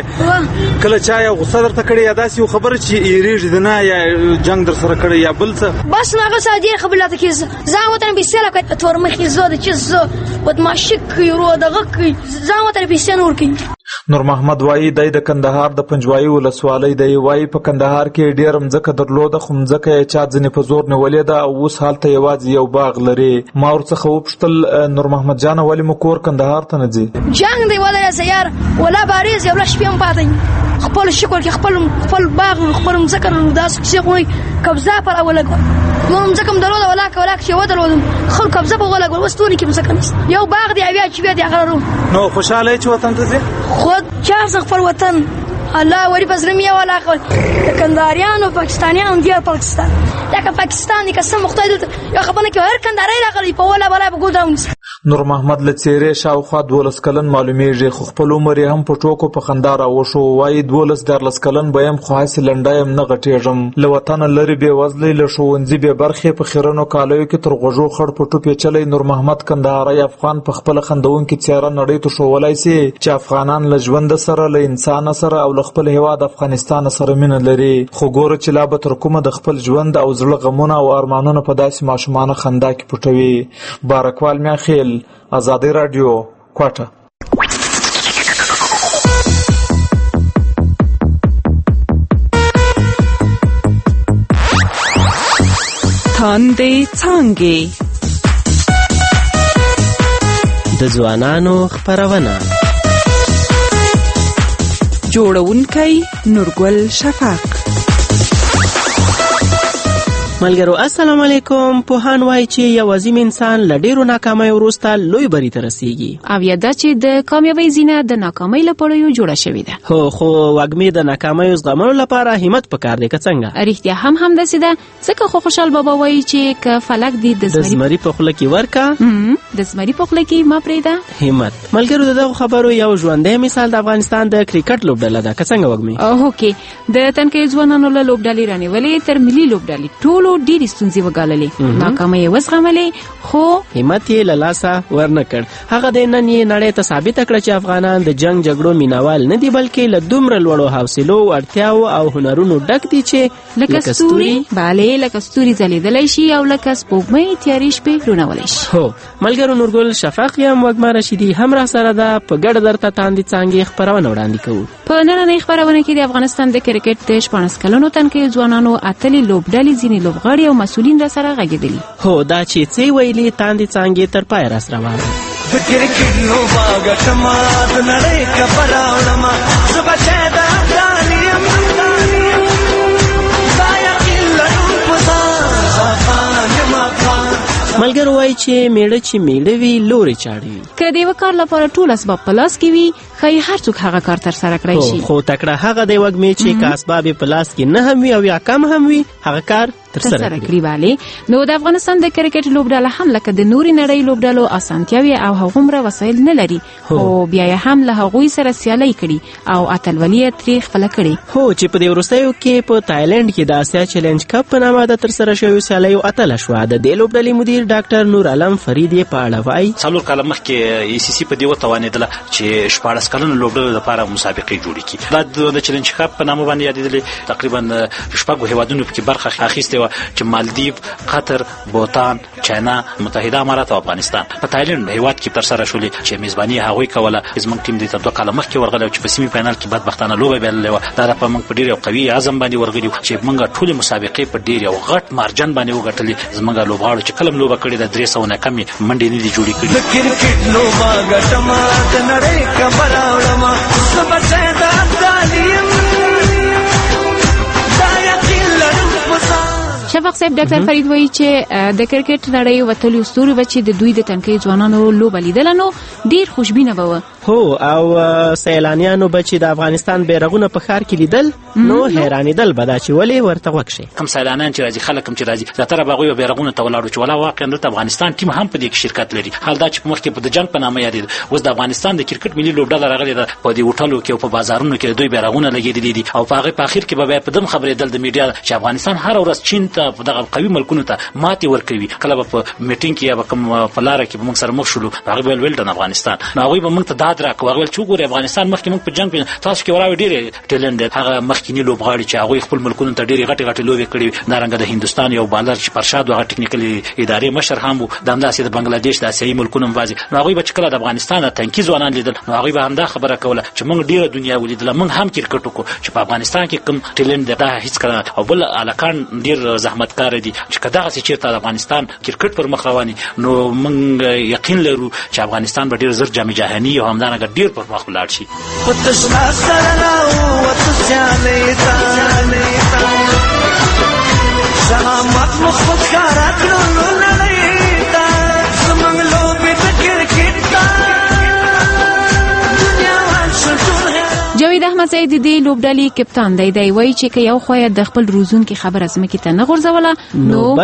خاندي کله چا یو غصه درته کړي یا داسې خبره چې یریږي نه یا جنگ در سره کړي یا بل څه بس نه غسه دې خبرلاته کې ځان وته به سره کوي تور مخې زو د چیز بدمعشق یو دغه کوي ځان وته به سره ور کوي نور محمد وای د کندهار د پنجوایي ولسوالۍ دی وای په کندهار کې ډیر مځکه درلوده خو مځکه چا ځنې په زور نیولې ده او اوس حالت یوازې یو باغ لري ما ورڅخه وپوښتل نور محمد جان ولې مو کور کندهار ته نه ځي جنگ دی ولا سیار ولا باريز یو لښ پم پاتې خپل شکر کې خپل باغ خپل مځکه داس چې کوي قبضه پر اولګ نو مځکه درلوده ولا چې ودرلودم خل قبضه په ولګ وستونی کې مځکه یو باغ دی بیا چې بیا دی هغه نو خوشاله چې وطن ته ځي خود چار خپل وطن الله وری پزرمیا ولا خپل د کنداریانو پاکستانیانو دی پاکستان دا پاکستان کې سم مختلف یو خبره کې هر کنداري راغلی په ولا بلا په ګوداون نور محمد لچيره شاوخوا 12 کلن معلومیږي خو خپل عمر هم په ټوکو په خندا راوشو وای 12 کلن به هم خاص لنډایم نه غټېږم له وطن لري به وزلې له ښوونځي به برخه په خیرونو کالوي کې تر غوژو خړ په ټوپې چلی نور محمد کندهاري افغان په خپل خندون کې چیرې نړۍ ته شوولای سي چې افغانان له ژوند سره له انسان سره او له خپل هیواد افغانستان سره مینه لري خو ګوره چې لا به تر کومه د خپل ژوند او زړه غمونه او ارمانونه په داسې ماشومانه خندا کې پټوي بارکوال میا خیل آزادی رادیو کوټه تاندې څانګې د ځوانانو خپرونه جوړونکی نورګل شفاق ملګرو السلام علیکم پوهان وایي چې یو عظیم انسان له ډیرو ناکامیو وروسته لوی بری ته رسیږي او یا دا چې د کامیابی زینه د ناکامۍ له پړیو جوړه شوې ده خو وږمې د ناکامیو زغملو لپاره همت پکار دی که څنګه رښتیا هم همداسې ده ځکه خو خوشحال بابا وایي چې که فلک دی د زمري په خوله کې ورکا د زمري په خوله کې ما پرېږده همت ملګرو دغه خبرو یو ژوندی مثال د افغانستان د کرکټ لوبډله ده که څنګه وږمې هوکې د تنکۍ ځوانانو له لوبډلې رانیولې تر ملي لوبډلې ټولو ډېرې ستونزې وګاللې ناکامۍ یې وزغملې خو همت یې له لاسه ورنه کړ هغه د نن یې نړۍ ته ثابته کړه چې افغانان د جنګ جګړو مینوال نه دي بلکې له دومره لوړو حوصلو اړتیاو او هنرونو ډک دي چې لکه ستوري لکه ستوري ځلېدلی شي او لکه سپوږمۍ تیارې شپې روڼولی شي هو ملګرو نورګل شفاق یم وږمه رشیدي هم را سره ده په ګډه درته تاندې څانګې خپرونه وړاندې کوو په نننۍ خپرونه کې د افغانستان د کرکټ د 14 کلنو تنکۍ ځوانانو اتلې لوبډلې ځینې لوبغاړي او مسؤلین را سره غږېدلي هو دا چې څه ویلي تاندې څانګې تر پایه راسره واورئ د کرکټ لوبه ګټمه د نړۍ خبره وړمه زه بچی د افغان یم دا یقین لرم په ځان افغان یم افغان ملګرو وایي چې میړه وي لورې چاړه وي که د یوه کار لپاره ټول اسباب په لاس کې وي ښایي هر څوک هغه کار ترسره کړی شي خو تکړه هغه دی وږمې چې که اسباب یې په لاس کې نه هم وي او یا کم هم وي هغه کار ترسره کړي. والي نو د افغانستان د کرکټ لوبډله هم لکه د نوري نړۍ لوبډلو اسانتیاوي او هغومره وسایل نه لري، او بیا هم له هغوی سره سیالي کړي او اتلولي تاریخ خپل کړي. هو چې په دې وروستیو کې په تایلند کې د آسیا چیلنج کپ په نامه د ترسره شوی سیالي اتله شوه. د دې لوبډلې مدیر ډاکټر نور عالم فرید یې په اړه وایي 4 کاله مخکې ای سی سی په دې وتوانېدله چې 14 کلنو لوبډلو لپاره مسابقې جوړې کړي. د چیلنج کپ په نامه باندې یادېدلې تقریبا 6 هیوادونو کې برخه اخیستې وه چې مالدیو، قطر، بوتان، چاینا، متحده امارات او افغانستان. په تایلند هیواد کې ترسره شولې چې میزباني هغوی کوله. زموږ ټیم دې 2 کاله مخکې ورغلی چې په سیمي فاینل کې بدبختانه لوبه بایللې وه. دا په موږ په ډېر یو قوي عزم باندې ورغلي چې موږ ټولې مسابقې په ډېر یو غټ مارجن باندې وګټلې. زموږ لوبغاړو چې کله لوبه کړې ده 300 نه کمې منډې نه دي جوړې کړي. کرکټ لوبه ګټمه د نړۍ خبره وړمه زه بچی د افغانیم شفاق صاحب ډاکټر فرید وایي چې د کرکټ نړۍ وتلي ستوري بچي د دوی د تنکي ځوانانو لوبه لیدل نو ډیر خوشبینه وو. هو او سیلانیانو بچي د افغانستان بیرغونه په ښار کې لیدل نو حیرانېدل به دا چې ولې ورته وکشي. کم سیلانیان چې راځي خلک هم چې راځي زیاتره به هغوی بیرغونه ته ولاړو چې ولا واقعا دلته افغانستان ټیم هم په دې کې شرکت لري. حال دا چې په مخکې په د جنګ په نامه یادېده، اوس د افغانستان د کرکټ ملي لوبډله راغلې ده. په دې هوټلو کې او په بازارونو کې دوی بیرغونه لګېدلي دي او په هغې په اخر کې به بیا په دم خبرېدل د میډیا چې افغانستان هره ورځ چین ته په دغه قوي ملکونو ته ماتې ورکوي. کله به په میټینګ کې یا به کوم په لاره کې به موږ سره مخ شولو هغوی به ویل ډن افغانستان نو هغوی به موږ ته داد راکړو. هغوی ویل چې وګورئ افغانستان مخکې موږ په جنګ تاسو کې وراوي ډېرې ټیلنټ دی. هغه مخکیني لوبغاړي چې هغوی خپل ملکونو ته ډېرې غټې لوبې کړې وي. دارنګه د هندوستان یو بالر چې پرشاد هغه ټکنیکل ادارې مشر هم و، د همداسې د بنګلادیش د اسیایي ملکونو هم بعضې. نو هغوی به چې کله د افغانستان تنکي ځوانان لیدل نو هغوی به همدا خبره کوله چې موږ ډېره دنیا ولیدله، موږ هم کرکټ وکړو چې په افغانستان کې کوم ټیلنټ دی دا هېڅکله. او بل هلکان ډېر زحمتکاره دي چې که دغسې چېرته د افغانستان کرکټ پر مخ رواني نو موږ یقین لرو چې افغانستان به ډېر زر جام جهاني او همدارنګه ډېر پر مخ ولاړ شي. جاوید احمد زید د لوبډلې کپتان دی وایي چې که یو خو د خپل روزونکي خبره ځمکې ته نه غورځوله نو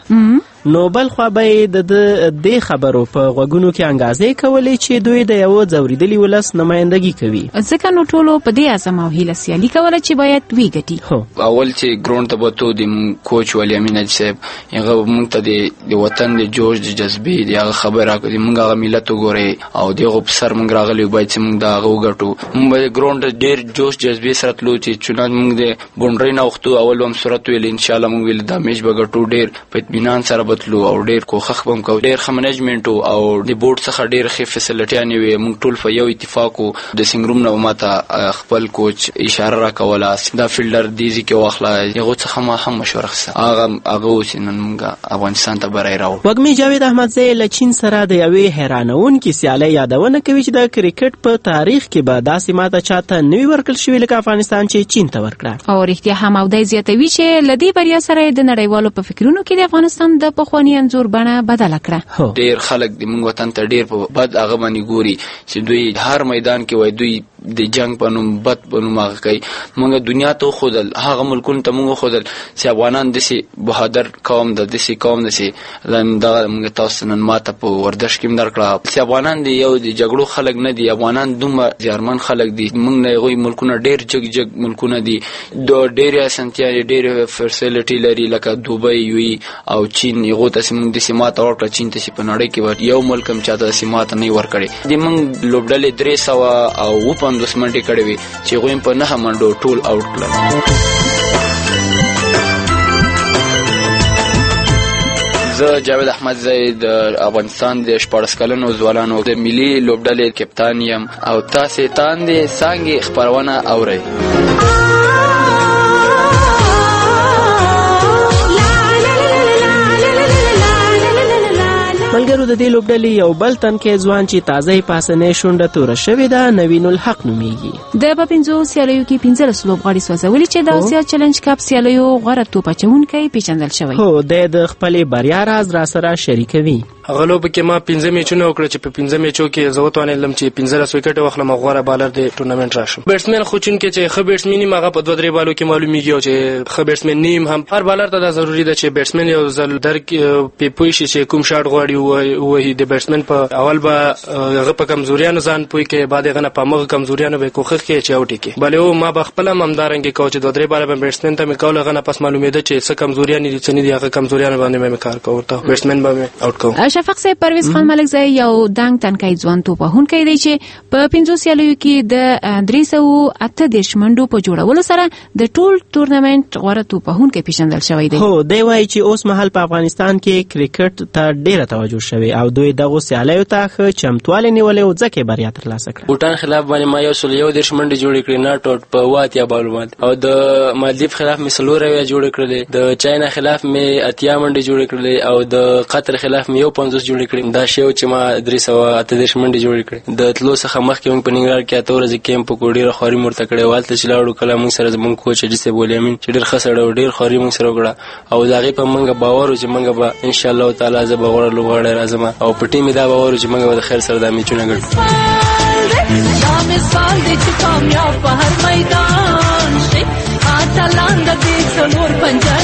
بل خو به د دې خبرو په غوږونو کې انګازې کولې چې دوی د یو ځورېدلي ولس نمایندګي کوي. ځکه نو ټولو په دې عزم او هیله سیالي کوله چې باید وی ګټي. اول چې ګراوند ته بوتو د کوچ ولی امین اج صاحب هغه موږ ته د وطن د جوش د جذبې د هغه خبره کوي. موږ هغه ملت وګورئ او دغه په سر موږ راغلي باید چې موږ دا هغه وګټو. موږ ګراوند ډېر جوش جذبې سره تلو چې چونان موږ د بونډري نه وختو اول هم صورت ویل ان شاء الله موږ ویل دا میچ به ګټو. ډېر په اطمینان سره بتلو او ډېر کوخخ بم کو. ډېر ښه منیجمنت او د بورډ څخه ډېر ښه فیسیلیټیانې وي. موږ ټول په یو اتفاق وو. د سنگروم نه ماته خپل کوچ اشاره راکوله دا فیلډر دیزي کې واخله هغه څخه ما هم مشوره اخیسته. هغه اوس نن موږ افغانستان ته برای راو. وګمي جاوید احمد زی له چین سره د یوې حیرانونکې سیالۍ یادونه کوي چې د کرکټ په تاریخ کې به داسې ماته چاته نوي ورکړل شوي لکه افغانستان چې چین ته ورکړه. او رښتیا هم او دی زیاتوي چې له دې بریا سره د نړیوالو په فکرونو کې د افغانستان د پخواني انځور بڼه بدله کړه. ډېر خلک د موږ وطن ته ډېر په بد هغه باندې ګوري چې دوی هر میدان کې وای دوی د جنگ په نوم بد په نوم هغه کوي. موږ دنیا ته خودل هغه ملکونو ته موږ خودل چې افغانان دسي بهادر قوم د دسي قوم دسي دا موږ تاسو نن ماته په وردش کې درکړه چې افغانان دی یو د جګړو خلک نه دي. افغانان دومره ځارمن خلک دي. موږ نه غوي ملکونه ډېر جګ ملکونه دي. د ډېر اسانتیا ډېر فیسیلیټي لري لکه دوبۍ وي او چین. یغه ته موږ د سیمات ورکړه چین ته په نړۍ کې یو ملک هم چاته سیمات نه ورکړي. د موږ لوبډلې 300 او 50 منډې کړې وي چې غویم په 9 منډو ټول آوټ کړل. زه جاوید احمد زید افغانستان د 14 کلنو ځوانانو د ملي لوبډلې کپتان یم او تاسو تاندې څنګه خبرونه اورئ. ملګرو د دې لوبډلې یو بل تنکي ځوان چې تازه پاسنې شونډه توره شوې ده نوین الحق نومیږي. د په 5 سیالیو کې 15 لوبغاړي سوځولي چې د آسیا چیلنج کپ سیالیو غوره توپ اچونکی پیژندل شوی. هو د خپل بریا راز را سره شریکوي. هغه لوب کې ما 15 میچونه وکړ چې په 15 میچو کې زه وتوانېدم چې 15 وکټ واخلم غوړه بالر د ټورنمنت راشم. بیټسمن خو چون کې چې خو بیټسمن نیم هغه په 2-3 بالو کې معلومیږي چې خو بیټسمن نیم هم هر بالر ته دا ضروری ده چې بیټسمن یو ځل در په پوي شي چې کوم شاټ غواړي وایي د بیټسمن په اول به هغه په کمزوریانو ځان پوي کې بعد هغه په مغه کمزوریانو به کوخه کې چې اوټي کې بلې او ما بخپل ممدارنګ کو چې 2-3 بال به بیټسمن ته مې کول غنه پس معلومه ده چې څه کمزوریان دي څه نه دي هغه کمزوریان باندې مې کار کوم ته بیټسمن به اوټ کوم. شفق صاحب پرویز خان ملکزی یو دنګ تنکای ځوان توپهونکی دی چې په 500 سیالیو کې د 308 منډو په جوړولو سره د ټول ټورنمنت غوړه توپهونکی پیژندل شوی دی. هو دی وایي چې اوس مهال په افغانستان کې کرکټ ته ډیره توجه شوی او دوی دغه سیالیو ته ښه چمتوالی نیولې او ځکه بریا ترلاسه کړه. بوټان خلاف باندې ما یو سل یو دیرش منډې جوړې کړې ناټ آوټ په واتیا بالو باندې او د مالدیف خلاف مې سلورویا جوړې کړلې د چاینا خلاف مې اتیا منډې جوړې کړلې او د قطر خلاف مې یو 50 جوړې کړې. دا شی چې ما 308 منډې جوړې کړې د تلو څخه مخکې موږ په ننګرهار کې اته ورځې کیمپ په ډېره خوري مرته کړې والته چې لاړو کله موږ سره زموږ کوچ جسه بولیامین چې ډېر خسړ او ډېر خوري موږ سره وکړه او دا غي په موږ باور چې موږ به ان شاء الله تعالی زه به غوړ لوغړ راځم او په ټیم دا باور چې موږ به د خیر سره د میچونه ګټو. دا مثال دی چې کامیاب په هر میدان شي اتلان د دې څلور پنځه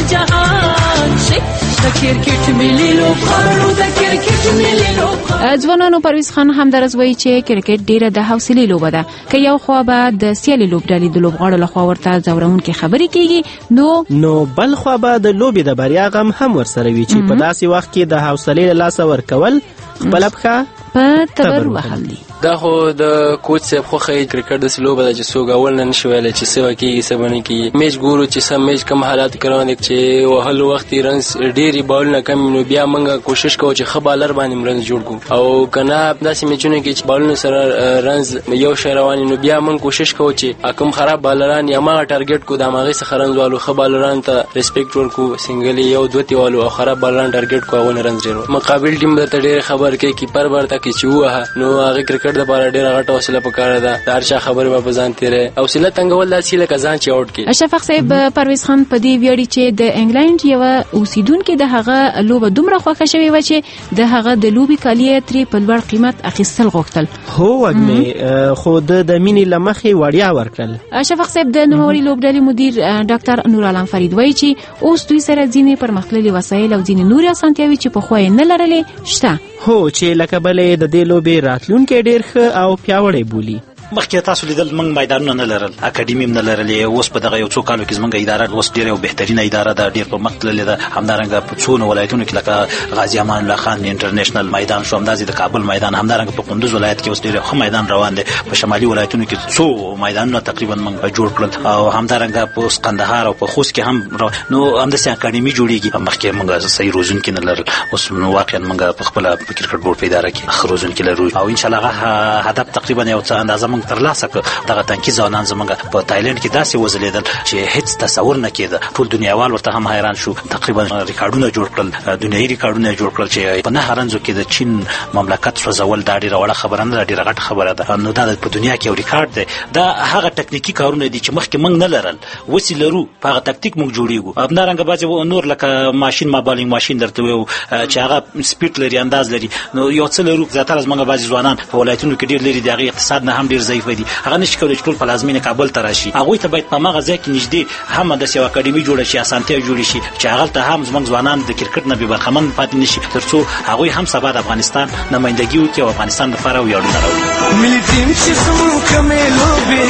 جهان شي د کرکټ ملي لوبغاړو د کرکټ ملي لوبغاړو. ځوانانو پرویز خان همدارس وایي چې کرکټ ډیره د حوصلې لوبه ده که یو خوا به د سیالي لوبډلې د لوبغاړو لخوا ورته ځورونکې خبرې کیږي نو بل خوا به د لوبې د بریا غم هم ورسره وي چې په داسې وخت کې د حوصلې له لاسه ورکول خپل پښه په تبر وهل دي. دا خو د کوچ صاحب خو خې کرکټ د سلوبه د جسو غول نه شویل چې څه وکیږي څه باندې کې میچ ګورو چې سم میچ کم حالات کروان چې وهل وخت رنز ډيري بال نه کم نو بیا موږ کوشش کوو چې خبالر باندې رنز جوړ کو او کنه داسې میچونه کې چې بالونه سره رنز یو شروان نو بیا موږ کوشش کوو چې کوم خراب بالران یا ما ټارګټ کو د ماغي څخه رنز والو خبالران ته ریسپیکټ ورکو سنگل یو دوتی والو او خراب بالران ټارګټ کو او رنز ډیرو مقابل ټیم ته ډیر خبر کې کیپر ورته کې چوه نو هغه کرکټ د لپاره ډیره غټه حوصله پکاره ده د هر چا خبره به ځان تیرې حوصله تنګول داسې لکه ځان چې اوټ کې. شفق صاحب پرویز خان په دې ویړي چې د انګلند یو اوسیدونکو د هغه لوبه دومره خوښه شوی و چې د هغه د لوبي کالی تری په لوړ قیمت اخیستل غوښتل. هو وګمه خو د مینې لمخې وړیا ورکړل. شفق صاحب د نوموړي لوبډلې مدیر ډاکټر نور عالم فرید وایي چې اوس دوی سره ځینې پرمختللي وسایل او ځینې نور اسانتیاوي چې په خوای نه لرلې شته. هو چې لکه بلې د دې لوبې راتلونکي ډېر ښه او پیاوړی بولی. مخکې تاسو لیدل موږ میدانونه نه لرل اکاډمي نه لرلې اوس په دغه یو څو کالو کې زموږ اداره اوس ډېره بهترینه اداره ده ډېر په مخ تللې ده همدارنګه په څو ولایتونو کې لکه غازی امان الله خان انټرنیشنل میدان شو همداسې د کابل میدان همدارنګه په کندوز ولایت کې اوس ډېر ښه میدان روان دی په شمالي ولایتونو کې څو میدانونه تقریبا موږ جوړ کړل او همدارنګه په قندهار او په خوست کې هم نو همداسې اکاډمي جوړیږي مخکې موږ صحیح روزونکي نه لرل اوس نو واقعا موږ په خپل کرکټ بورډ په اداره کې روزونکي لرو او ان شاء الله هدف تقریبا یو څه اندازه موږ ترلاسه کړ. دغه تنکي ځوانان زمونږ په تایلند کې داسې وزلیدل چې هیڅ تصور نه کېده ټول دنیاوال ورته هم حیران شو تقریبا ریکارډونه جوړ کړل دنیایي ریکارډونه جوړ کړل چې په نه رنځو کې د چین مملکت سوځول دا ډیره وړه خبره نه ده ډیره غټه خبره ده نو دا په دنیا کې یو ریکارډ دی دا هغه ټکنیکی کارونه دي چې مخکې موږ نه لرل وسی لرو په هغه تکتیک موږ جوړیږو همدارنګه بعضې نور لکه ماشین ما بالینګ ماشین درته ویو چې هغه سپیډ لري انداز لري نو یو څه لرو زیاتره زمونږ بعضې ځوانان په ولایتونو کې ډېر لري د هغې اقتصاد نه هم ډېر ضعیف دي هغه نشي کولی چې ټول په لازمینه کابل ته راشي هغوی ته باید په هماغه ځای کې نږدې هم همداسې یوه اکاډمي جوړه شي اسانتیا جوړې شي چې هغلته هم زموږ ځوانان د کرکټ نه بېبرخمن پاتې نه شي تر څو هغوی هم سبا د افغانستان نمایندګي وکړي او افغانستان لپاره ویاړونه راوړي. ملي ټیم چې زموږ کمې لوبې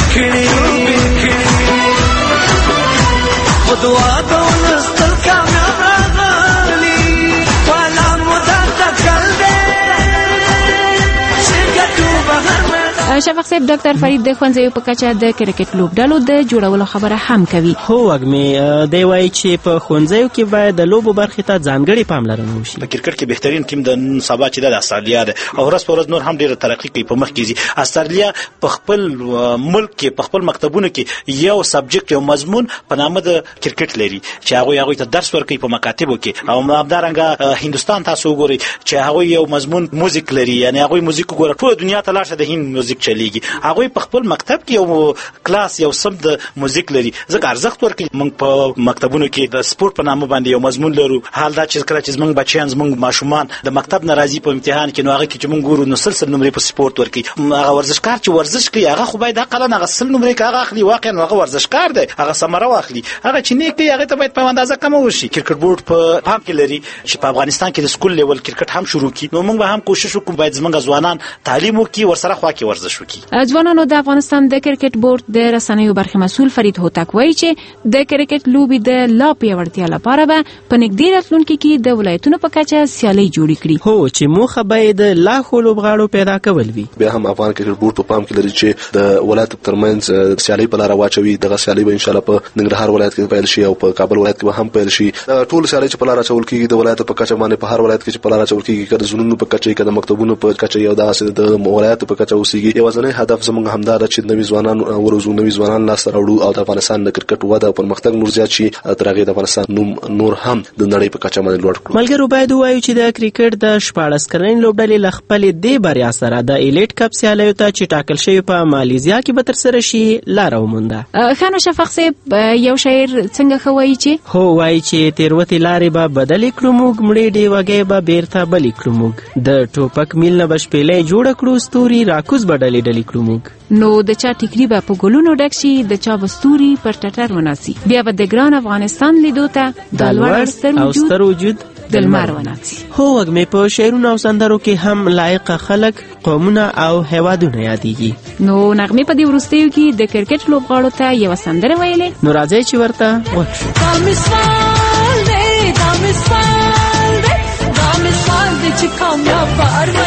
کړي خو دعا د ولس تل کامیاب راغلي والا مو دا تکل دی چې ګټو به شفق صاحب ډاکټر فرید د ښوونځیو په کچه د کرکټ لوبډلو د جوړولو خبره هم کوي. هو وګمې دی وایي چې په ښوونځیو کې باید د لوبو برخې ته ځانګړې پاملرنه وشي. په کرکټ کې بهترین ټیم د نن سبا چې د استرالیا ده او ورځ په ورځ نور هم ډېره ترقي کوي په مخ کې ځي. استرالیا په خپل ملک کې په خپل مکتبونو کې یو سبجیکټ یو مضمون په نامه د کرکټ لري چې هغوی ته درس ورکوي په مکاتبو کې او همدارنګه هندوستان تاسو وګورئ چې هغوی یو مضمون موزیک لري یعنی هغوی موزیک وګوره ټول دنیا ته لاړ شه د هند موزیک چلیږي هغه په خپل مکتب کې یو کلاس یو سم د موزیک لري ځکه ارزښت ورکړي موږ په مکتبونو کې د سپورت په نامه باندې یو مضمون لرو حال دا چې کله چې موږ بچیان موږ ماشومان د مکتب ناراضي په امتحان کې نو هغه کې چې موږ ګورو نو سلسله نمرې په سپورت ورکړي هغه ورزشکار چې ورزش کوي هغه خو باید عقلن هغه سل نمرې هغه اخلي واقعا هغه ورزشکار دی هغه ثمره واخلي هغه چې نیک دی هغه ته باید په اندازه کم وشي کرکټ بورډ په پام کې لري چې په افغانستان کې د سکول لیول کرکټ هم شروع کړي نو موږ به هم کوشش وکړو باید زموږ ځوانان تعلیم وکړي ورسره خوا کې ورزش وکړي ځوانانو د افغانستان د کرکټ بورډ د رسنیو برخه مسؤل فرید هوتک وایي چې د کرکټ لوبې د لا پیاوړتیا لپاره به په نږدې راتلونکي کې د ولایتونو په کچه سیالي جوړې کړي هو چې موخه به د لا ښو لوبغاړو پیدا کول وي بیا هم افغان کرکټ بورډ په پام کې لري چې د ولایت ترمنځ سیالي په لار واچوي دغه سیالي به ان شاء الله په ننګرهار ولایت کې پیل شي او په کابل ولایت کې هم پیل شي ټول سیالي چې په لار اچول کېږي د ولایت په کچه باندې په هر ولایت کې چې په لار اچول کېږي کله زونونو په کچه کله مکتبونو په کچه یو داسې د ولایت په کچه اوسېږي یو ځنې هدف زموږ همدا ده چې نوي ځوانان ورزو نوي ځوانان لاس راوړو او د افغانستان د کرکټ وده او پرمختګ نور زیات شي تر هغه د افغانستان نور هم د نړۍ په کچه باندې لوړ کړو ملګرو باید وایو چې د کرکټ د 14 کلنۍ لوبډلې ل خپل دی بریا سره د ایلیټ کپ سیالیو ته چې ټاکل شوی په مالیزیا کې به تر سره شي لار ومونده خانو شفق صاحب یو شاعر څنګه خوایي چې هو وایي چې تیروتې لارې به بدلې کړو موږ مړې ډیوګې به بیرته بلې کړو موږ د ټوپک میل نه بشپېلې جوړ کړو ستوري راکوز بدلې ډلې کړو موږ نو د چا ټیکری به په ګلونو ډک شي د چا بستوري پر ټټر وناسي بیا به د ګران افغانستان لیدو ته د لوړ او ستر وجود د لمر وناسي هو وګمې په شعرونو او سندرو کې هم لایق خلک قومونه او هیوادونه یادېږي نو نغمې په دې وروستیو کې د کرکټ لوبغاړو ته یو سندره ویلې نو راځي چې ورته وښو دا مثال دی چې کامیاب په